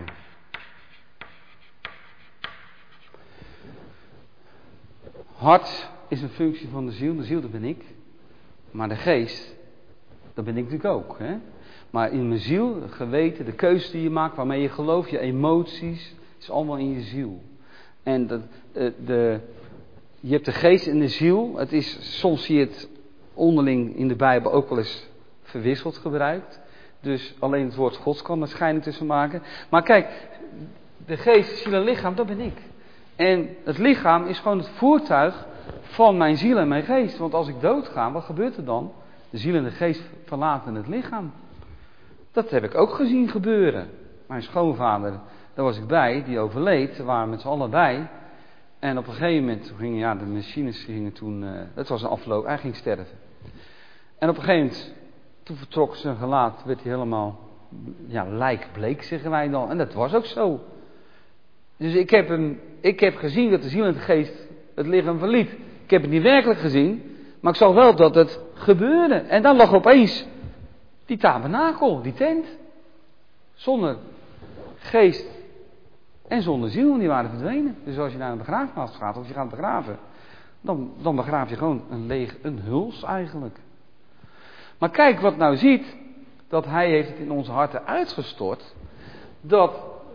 Hart is een functie van de ziel. De ziel, dat ben ik. Maar de geest, dat ben ik natuurlijk ook. Hè? Maar in mijn ziel, het geweten, de keuze die je maakt, waarmee je gelooft, je emoties, is allemaal in je ziel. En je hebt de geest en de ziel. Het is, soms zie je het onderling in de Bijbel ook wel eens verwisseld gebruikt. Dus alleen het woord Gods kan er scheiding tussen maken. Maar kijk, de geest, ziel en lichaam, dat ben ik. En het lichaam is gewoon het voertuig van mijn ziel en mijn geest. Want als ik doodga, wat gebeurt er dan? De ziel en de geest verlaten het lichaam. Dat heb ik ook gezien gebeuren. Mijn schoonvader, daar was ik bij, die overleed. We waren met z'n allen bij. En op een gegeven moment, de machines gingen toen, het was een afloop, hij ging sterven. En op een gegeven moment, toen vertrok zijn gelaat, werd hij helemaal, lijkbleek, zeggen wij dan. En dat was ook zo. Dus ik heb gezien dat de ziel en de geest het lichaam verliet. Ik heb het niet werkelijk gezien, maar ik zag wel dat het gebeurde. En dan lag opeens die tabernakel, die tent. Zonder geest en zonder ziel, die waren verdwenen. Dus als je naar een begraafplaats gaat, of je gaat begraven, dan begraaf je gewoon een huls eigenlijk. Maar kijk wat nou ziet, dat hij heeft het in onze harten uitgestort, dat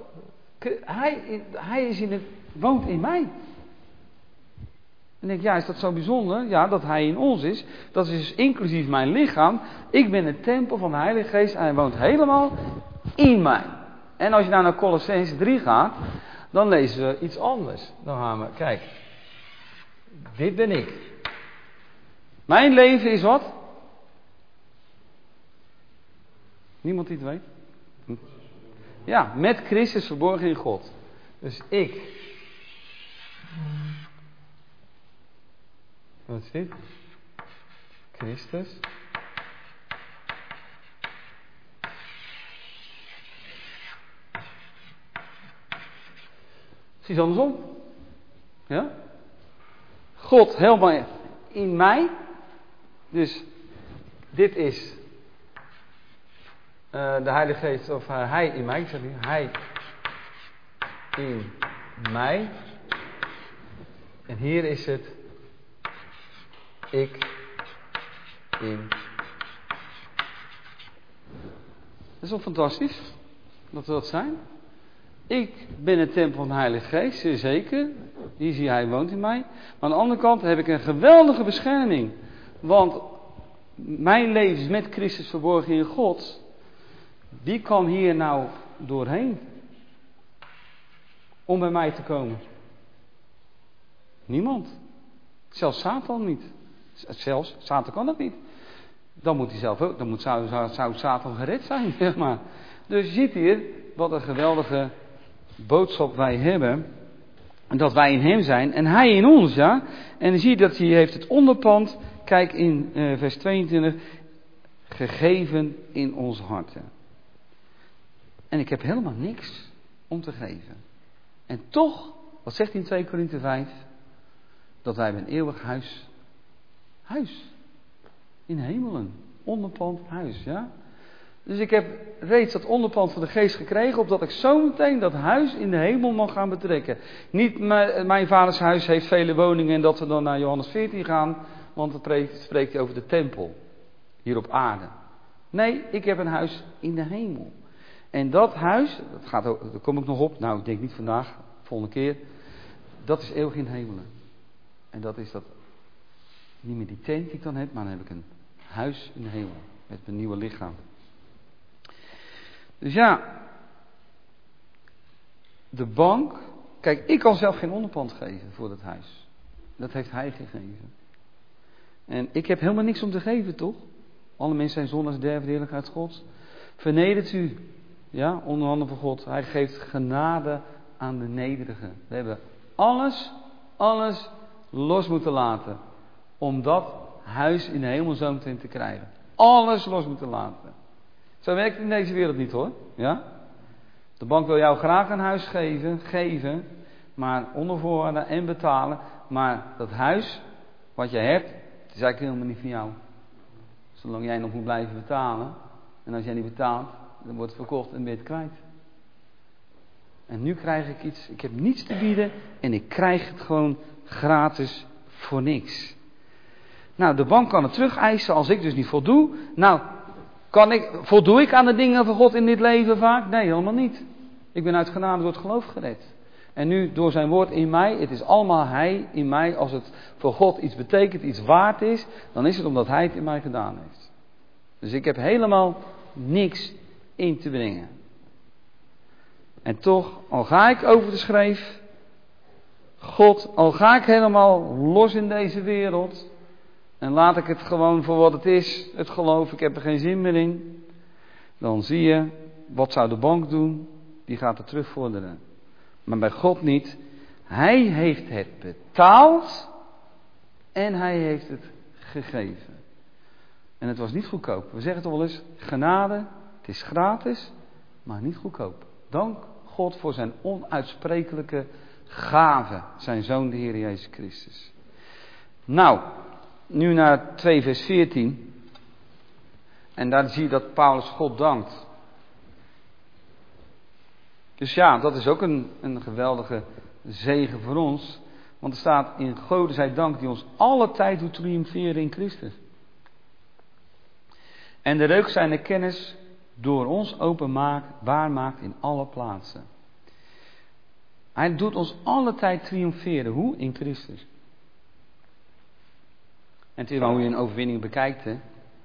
hij is woont in mij. En ik denk, is dat zo bijzonder? Ja, dat hij in ons is. Dat is dus inclusief mijn lichaam. Ik ben een tempel van de Heilige Geest en hij woont helemaal in mij. En als je nou naar Colossenzen 3 gaat, dan lezen we iets anders. Dan gaan we, kijk. Dit ben ik. Mijn leven is wat? Niemand die het weet? Ja, met Christus verborgen in God. Dus ik. Wat is dit? Christus. Precies andersom. Ja? God helemaal in mij. Dus dit is de Heilige Geest, of Hij in mij. Ik zeg niet, Hij in mij. En hier is het ik in. Dat is wel fantastisch dat we dat zijn. Ik ben het tempel van de Heilige Geest, zeer zeker. Hier zie je, Hij woont in mij. Maar aan de andere kant heb ik een geweldige bescherming. Want mijn leven is met Christus verborgen in God. Wie kan hier nou doorheen? Om bij mij te komen? Niemand. Zelfs Satan niet. Zelfs Satan kan dat niet. Dan moet hij zelf ook. Dan zou Satan gered zijn, zeg maar. Dus je ziet hier wat een geweldige boodschap wij hebben. En dat wij in hem zijn en hij in ons, ja. En dan zie je dat hij heeft het onderpand. Kijk in vers 22. Gegeven in onze harten. En ik heb helemaal niks om te geven. En toch, wat zegt hij in 2 Korinthe 5? Dat wij een eeuwig huis. In hemelen. Onderpand huis, ja. Dus ik heb reeds dat onderpand van de geest gekregen, opdat ik zo meteen dat huis in de hemel mag gaan betrekken. Niet mijn vaders huis heeft vele woningen en dat we dan naar Johannes 14 gaan, want dan spreekt hij over de tempel. Hier op aarde. Nee, ik heb een huis in de hemel. En dat huis, daar kom ik nog op, nou ik denk niet vandaag, volgende keer. Dat is eeuwig in de hemelen. En dat is dat, niet meer die tent die ik dan heb, maar dan heb ik een huis in de hemel. Met mijn nieuwe lichaam. Dus ja, de bank. Kijk, ik kan zelf geen onderpand geven voor dat huis. Dat heeft hij gegeven. En ik heb helemaal niks om te geven, toch? Alle mensen zijn zondaars, derven de heerlijkheid Gods. Vernedert u, ja, onder handen van God. Hij geeft genade aan de nederigen. We hebben alles los moeten laten. Om dat huis in de hemel zo meteen te krijgen. Alles los moeten laten. Zo werkt het in deze wereld niet, hoor. Ja? De bank wil jou graag een huis geven, maar onder voorwaarden en betalen. Maar dat huis wat je hebt, het is eigenlijk helemaal niet van jou. Zolang jij nog moet blijven betalen. En als jij niet betaalt, dan wordt het verkocht en ben je het kwijt. En nu krijg ik iets, ik heb niets te bieden en ik krijg het gewoon gratis voor niks. Nou, de bank kan het terugeisen als ik dus niet voldoe. Nou, voldoe ik aan de dingen van God in dit leven vaak? Nee, helemaal niet. Ik ben uit genade door het geloof gered. En nu door zijn woord in mij, het is allemaal hij in mij. Als het voor God iets betekent, iets waard is, dan is het omdat hij het in mij gedaan heeft. Dus ik heb helemaal niks in te brengen. En toch, al ga ik over de schreef, God, al ga ik helemaal los in deze wereld, en laat ik het gewoon voor wat het is, het geloof, ik heb er geen zin meer in, dan zie je, wat zou de bank doen? Die gaat het terugvorderen. Maar bij God niet. Hij heeft het betaald en hij heeft het gegeven. En het was niet goedkoop. We zeggen toch wel eens, genade, het is gratis, maar niet goedkoop. Dank God voor zijn onuitsprekelijke gave, zijn Zoon de Heer Jezus Christus. Nou, nu naar 2 vers 14. En daar zie je dat Paulus God dankt. Dus ja, dat is ook een geweldige zegen voor ons. Want er staat in Gode zij dank die ons alle tijd doet triomferen in Christus. En de reuk zijner kennis door ons openbaar maakt in alle plaatsen. Hij doet ons alle tijd triomferen. Hoe? In Christus. En het is wel hoe je een overwinning bekijkt, hè.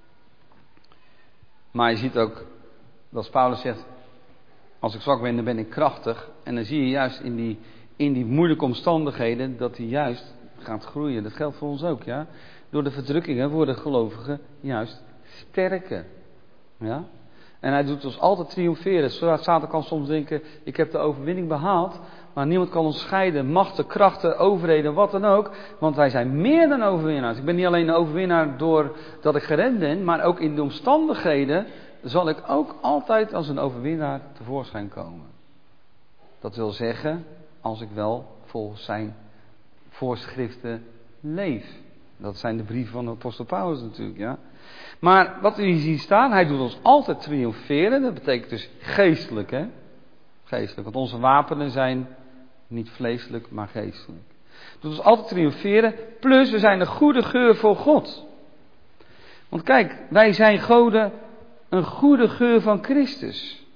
Maar je ziet ook, dat Paulus zegt, als ik zwak ben, dan ben ik krachtig. En dan zie je juist in die moeilijke omstandigheden, dat hij juist gaat groeien. Dat geldt voor ons ook, ja. Door de verdrukkingen worden gelovigen juist sterker. Ja. En hij doet ons altijd triomferen. Satan kan soms denken, ik heb de overwinning behaald. Maar niemand kan ons scheiden. Machten, krachten, overheden, wat dan ook. Want wij zijn meer dan overwinnaars. Ik ben niet alleen een overwinnaar doordat ik gered ben. Maar ook in de omstandigheden zal ik ook altijd als een overwinnaar tevoorschijn komen. Dat wil zeggen, als ik wel volgens zijn voorschriften leef. Dat zijn de brieven van de apostel Paulus natuurlijk, ja. Maar wat u hier ziet staan, hij doet ons altijd triomferen. Dat betekent dus geestelijk, hè. Geestelijk, want onze wapenen zijn niet vleeselijk, maar geestelijk. Doet ons altijd triomferen, plus we zijn een goede geur voor God. Want kijk, wij zijn goden een goede geur van Christus.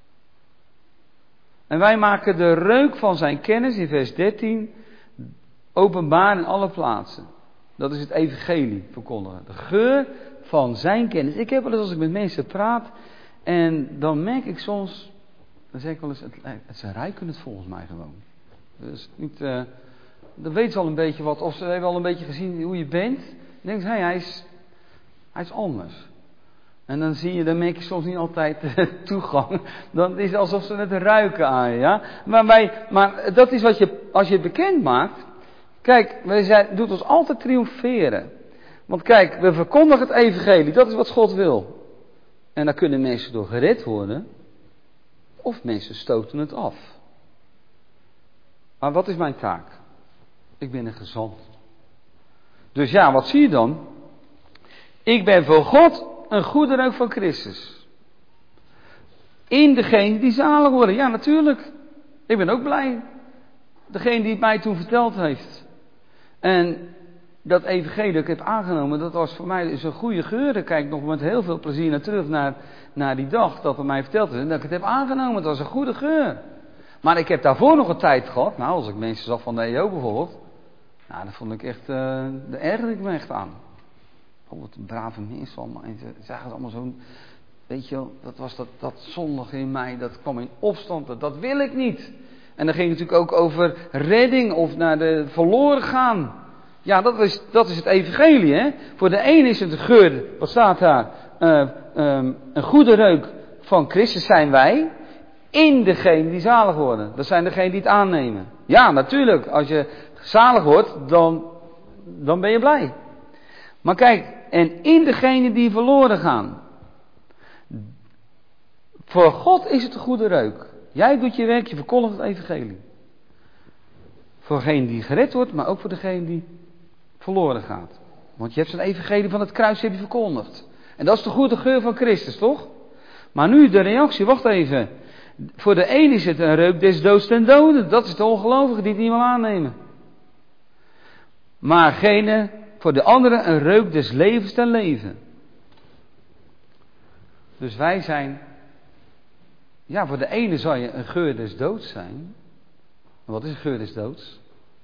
En wij maken de reuk van zijn kennis in vers 13 openbaar in alle plaatsen. Dat is het evangelie verkondigen. De geur van zijn kennis. Ik heb wel eens als ik met mensen praat en dan merk ik soms, dan zeg ik wel eens, ze ruiken het volgens mij gewoon. Dus niet, dan weten ze al een beetje wat, of ze hebben al een beetje gezien hoe je bent. Dan denken ze, hij is anders. En dan merk je soms niet altijd toegang. Dan is het alsof ze het ruiken aan je, ja. Maar dat is wat als je het bekend maakt. Kijk, doet ons altijd triomferen. Want kijk, we verkondigen het evangelie, dat is wat God wil. En daar kunnen mensen door gered worden. Of mensen stoten het af. Maar wat is mijn taak? Ik ben een gezant. Dus ja, wat zie je dan? Ik ben voor God een goede reuk van Christus. In degene die zalig worden. Ja, natuurlijk. Ik ben ook blij. Degene die het mij toen verteld heeft. En dat evangelie dat ik heb aangenomen, dat was voor mij dus een goede geur. Daar kijk ik nog met heel veel plezier naar terug, naar die dag dat het mij verteld is. En dat ik het heb aangenomen, dat was een goede geur. Maar ik heb daarvoor nog een tijd gehad. Nou, als ik mensen zag van de EO bijvoorbeeld. Nou, dat vond ik echt, daar ergerde ik me echt aan. Oh, wat een brave mensen allemaal. En ze zagen het allemaal zo'n, weet je wel, dat was dat zondige in mij, dat kwam in opstand, dat wil ik niet. En dan ging het natuurlijk ook over redding of naar de verloren gaan. Ja, dat is het evangelie, hè. Voor de een is het een geur, wat staat daar? Een goede reuk van Christus zijn wij. In degene die zalig worden. Dat zijn degenen die het aannemen. Ja, natuurlijk. Als je zalig wordt, dan ben je blij. Maar kijk, en in degene die verloren gaan. Voor God is het een goede reuk. Jij doet je werk, je verkondigt het evangelie. Voor degene die gered wordt, maar ook voor degene die verloren gaat. Want je hebt zo'n evangelie van het kruis heb je verkondigd. En dat is de goede geur van Christus, toch? Maar nu de reactie, wacht even. Voor de een is het een reuk des doods ten dode. Dat is de ongelovige die het niet wil aannemen. Maar voor de andere een reuk des levens ten leven. Dus wij zijn, ja, voor de ene zou je een geur des doods zijn. Wat is een geur des doods?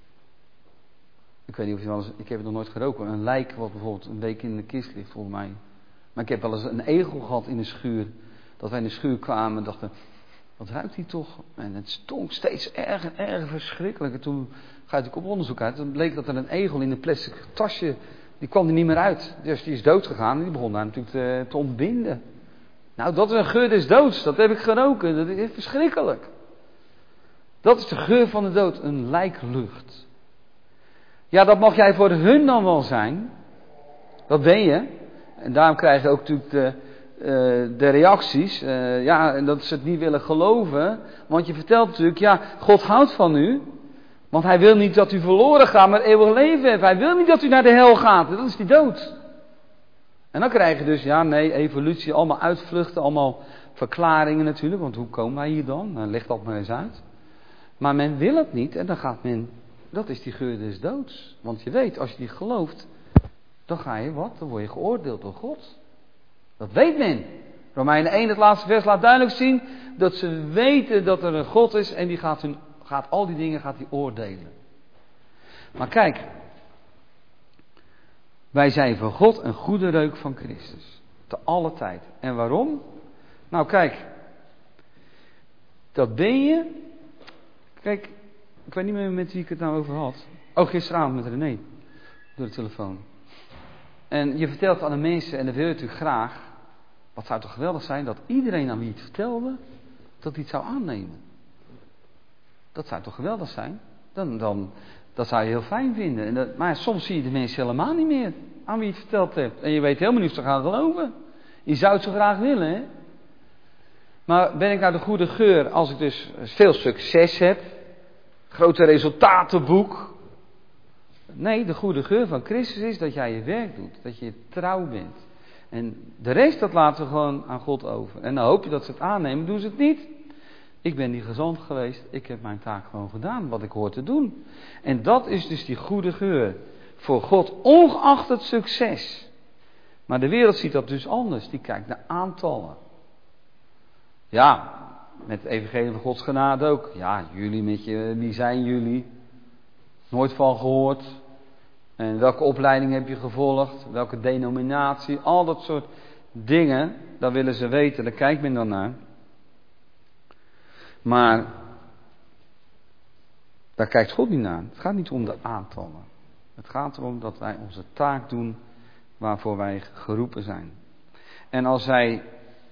Ik weet niet of je wel eens, ik heb het nog nooit geroken. Een lijk wat bijvoorbeeld een week in de kist ligt volgens mij. Maar ik heb wel eens een egel gehad in de schuur. Dat wij in de schuur kwamen en dachten, wat ruikt die toch? En het stonk steeds erger en erger verschrikkelijk. En toen ga ik op onderzoek uit. Dan bleek dat er een egel in een plastic tasje, die kwam er niet meer uit. Dus die is dood gegaan en die begon daar natuurlijk te ontbinden. Nou, dat is een geur des doods. Dat heb ik geroken. Dat is verschrikkelijk. Dat is de geur van de dood. Een lijklucht. Ja, dat mag jij voor hun dan wel zijn. Dat ben je. En daarom krijg je ook natuurlijk de reacties. Ja, en dat ze het niet willen geloven. Want je vertelt natuurlijk, ja, God houdt van u. Want hij wil niet dat u verloren gaat, maar eeuwig leven hebt. Hij wil niet dat u naar de hel gaat. Dat is die dood. En dan krijg je dus, ja, nee, evolutie, allemaal uitvluchten, allemaal verklaringen natuurlijk. Want hoe komen wij hier dan? Nou, leg dat maar eens uit. Maar men wil het niet en dan gaat men, dat is die geur des doods. Want je weet, als je die gelooft, dan ga je wat? Dan word je geoordeeld door God. Dat weet men. Romeinen 1, het laatste vers, laat duidelijk zien dat ze weten dat er een God is en die gaat al die dingen oordelen. Maar kijk, wij zijn voor God een goede reuk van Christus. Te alle tijd. En waarom? Nou kijk, dat ben je. Kijk, ik weet niet meer met wie ik het nou over had. Oh, gisteravond met René. Door de telefoon. En je vertelt aan de mensen, en dat wil je natuurlijk graag. Wat zou toch geweldig zijn dat iedereen aan wie het vertelde, dat hij het zou aannemen. Dat zou toch geweldig zijn? Dat zou je heel fijn vinden. Maar soms zie je de mensen helemaal niet meer aan wie je het verteld hebt. En je weet helemaal niet of ze gaan geloven. Je zou het zo graag willen, hè? Maar ben ik nou de goede geur als ik dus veel succes heb? grote resultatenboek. Nee, de goede geur van Christus is dat jij je werk doet. Dat je trouw bent. En de rest, dat laten we gewoon aan God over. En dan hoop je dat ze het aannemen, doen ze het niet. Ik ben niet gezond geweest. Ik heb mijn taak gewoon gedaan, wat ik hoor te doen. En dat is dus die goede geur. Voor God, ongeacht het succes. Maar de wereld ziet dat dus anders. Die kijkt naar aantallen. Ja, met het evangelie van Gods genade ook. Ja, jullie met je, wie zijn jullie? Nooit van gehoord. En welke opleiding heb je gevolgd? Welke denominatie? Al dat soort dingen, daar willen ze weten. Daar kijkt men dan naar. Maar daar kijkt God niet naar. Het gaat niet om de aantallen. Het gaat erom dat wij onze taak doen waarvoor wij geroepen zijn. En als wij...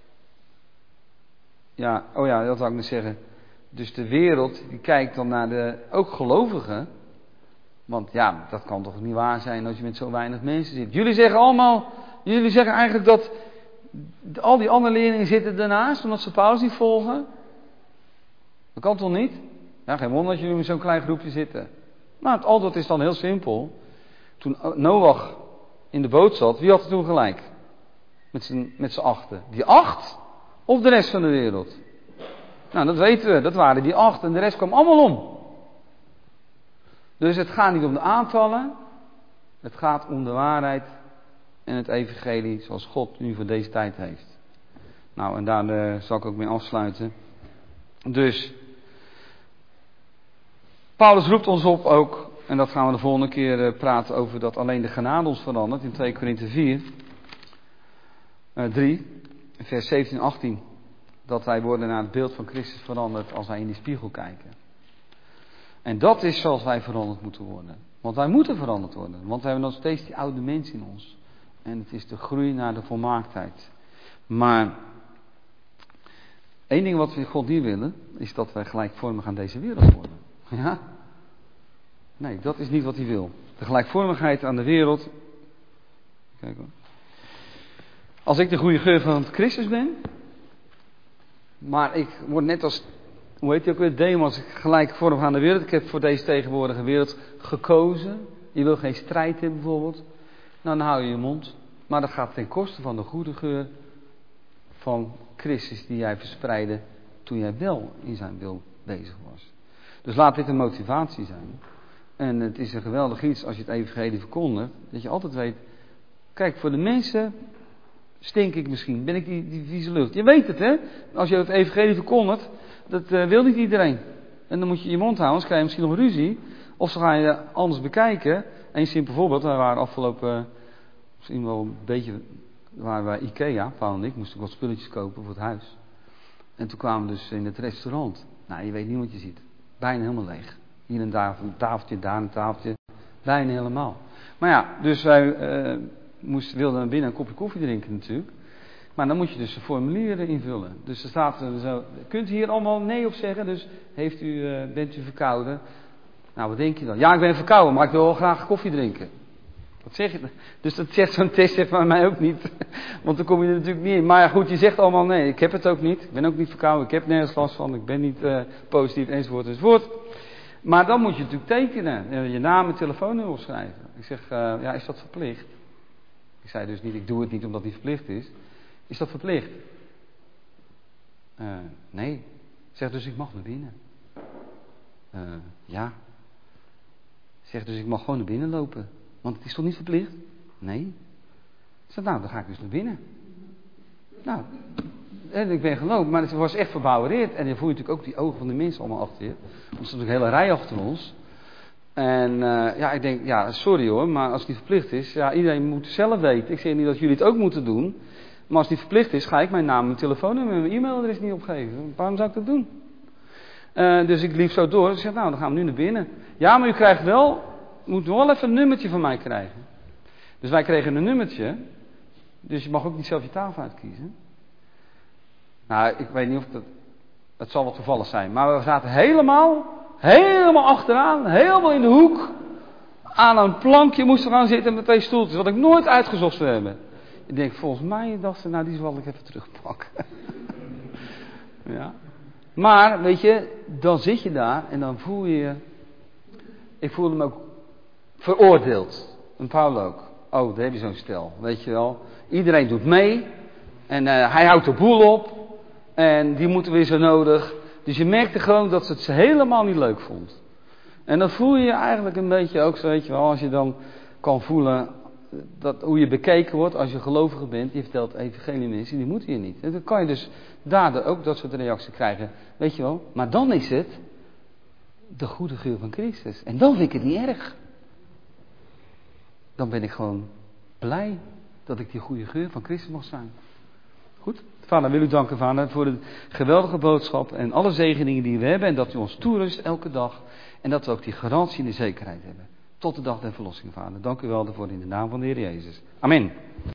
Ja, dat zou ik nog zeggen. Dus de wereld, die kijkt dan naar de... Ook gelovigen. Want ja, dat kan toch niet waar zijn als je met zo weinig mensen zit. Jullie zeggen eigenlijk dat al die andere leerlingen zitten ernaast, omdat ze Paulus niet volgen. Dat kan toch niet? Ja, geen wonder dat jullie in zo'n klein groepje zitten. Nou, het antwoord is dan heel simpel. Toen Noach in de boot zat, wie had er toen gelijk? Met z'n achten. Die 8 of de rest van de wereld? Nou, dat weten we. Dat waren die 8 en de rest kwam allemaal om. Dus het gaat niet om de aantallen. Het gaat om de waarheid en het evangelie zoals God nu voor deze tijd heeft. Nou, en daar zal ik ook mee afsluiten. Dus, Paulus roept ons op ook, en dat gaan we de volgende keer praten over, dat alleen de genade ons verandert, in 2 Korinthe 3, vers 17 en 18. Dat wij worden naar het beeld van Christus veranderd als wij in die spiegel kijken. En dat is zoals wij veranderd moeten worden. Want wij moeten veranderd worden. Want we hebben nog steeds die oude mens in ons. En het is de groei naar de volmaaktheid. Maar één ding wat we God niet willen, is dat wij gelijkvormig aan deze wereld worden. Ja? Nee, dat is niet wat hij wil. De gelijkvormigheid aan de wereld. Kijk hoor. Als ik de goede geur van Christus ben, maar ik word net als, hoe heet hij ook weer, Demas, gelijkvormig aan de wereld. Ik heb voor deze tegenwoordige wereld gekozen. Je wil geen strijd hebben bijvoorbeeld. Nou, dan hou je je mond. Maar dat gaat ten koste van de goede geur van Christus die jij verspreidde toen jij wel in zijn wil bezig was. Dus laat dit een motivatie zijn. En het is een geweldig iets als je het evangelie verkondigt. Dat je altijd weet, kijk, voor de mensen stink ik misschien. Ben ik die vieze lucht. Je weet het, hè. Als je het evangelie verkondigt, dat wil niet iedereen. En dan moet je je mond houden, anders krijg je misschien nog ruzie. Of ze gaan je anders bekijken. Een simpel voorbeeld, we waren afgelopen, misschien wel een beetje, waren wij Ikea, Paul en ik, moesten wat spulletjes kopen voor het huis. En toen kwamen we dus in het restaurant. Nou, je weet niet wat je ziet. Bijna helemaal leeg. Hier en daar een tafeltje, daar een tafeltje. Bijna helemaal. Maar ja, dus wij wilden naar binnen een kopje koffie drinken natuurlijk. Maar dan moet je dus de formulieren invullen. Dus er staat zo, kunt u hier allemaal nee op zeggen? Dus bent u verkouden? Nou, wat denk je dan? Ja, ik ben verkouden, maar ik wil wel graag koffie drinken. Wat zeg je? Dus dat zegt zo'n test zegt bij mij ook niet. Want dan kom je er natuurlijk niet in. Maar ja, goed, je zegt allemaal nee. Ik heb het ook niet. Ik ben ook niet verkouden. Ik heb nergens last van. Ik ben niet positief, enzovoort, enzovoort. Maar dan moet je natuurlijk tekenen. Je naam en telefoonnummer opschrijven. Ik zeg, ja, is dat verplicht? Ik zei dus niet, ik doe het niet omdat het verplicht is. Is dat verplicht? Nee. Ik zeg, dus ik mag naar binnen. Ja. Ik zeg, dus ik mag gewoon naar binnen lopen. Want het is toch niet verplicht? Nee. Ik zeg, nou, dan ga ik dus naar binnen. Nou, en ik ben gelopen, maar het was echt verbouwereerd. En dan voel je natuurlijk ook die ogen van de mensen allemaal achter je. Want er stond een hele rij achter ons. En ja, ik denk, ja, sorry hoor, maar als het niet verplicht is, ja, iedereen moet het zelf weten. Ik zeg niet dat jullie het ook moeten doen. Maar als het niet verplicht is, ga ik mijn naam, mijn telefoonnummer en mijn e-mailadres niet opgeven. Waarom zou ik dat doen? Dus ik liep zo door. Ik zeg, nou, dan gaan we nu naar binnen. Ja, maar u krijgt moet wel even een nummertje van mij krijgen. Dus wij kregen een nummertje. Dus je mag ook niet zelf je tafel uitkiezen. Nou, ik weet niet of het zal wat toevallig zijn. Maar we zaten helemaal achteraan, helemaal in de hoek. Aan een plankje moesten we gaan zitten met 2 stoeltjes. Wat ik nooit uitgezocht zou hebben. Ik denk, volgens mij dacht ze, nou die zal ik even terugpakken. Ja. Maar, weet je, dan zit je daar en dan voel je Ik voelde me ook veroordeeld. En Paul ook. Oh, daar heb je zo'n stel, weet je wel. Iedereen doet mee. En hij houdt de boel op. En die moeten weer zo nodig. Dus je merkte gewoon dat ze het helemaal niet leuk vond. En dat voel je eigenlijk een beetje ook zo, weet je wel. Als je dan kan voelen dat hoe je bekeken wordt als je gelovige bent. Je vertelt evangelie mensen, die moeten je niet. En dan kan je dus daardoor ook dat soort reacties krijgen. Weet je wel. Maar dan is het de goede geur van Christus. En dan vind ik het niet erg. Dan ben ik gewoon blij dat ik die goede geur van Christus mag zijn. Goed? Vader, wil u danken, Vader, voor de geweldige boodschap en alle zegeningen die we hebben. En dat u ons toerust elke dag. En dat we ook die garantie en de zekerheid hebben. Tot de dag der verlossing, Vader. Dank u wel daarvoor in de naam van de Heer Jezus. Amen.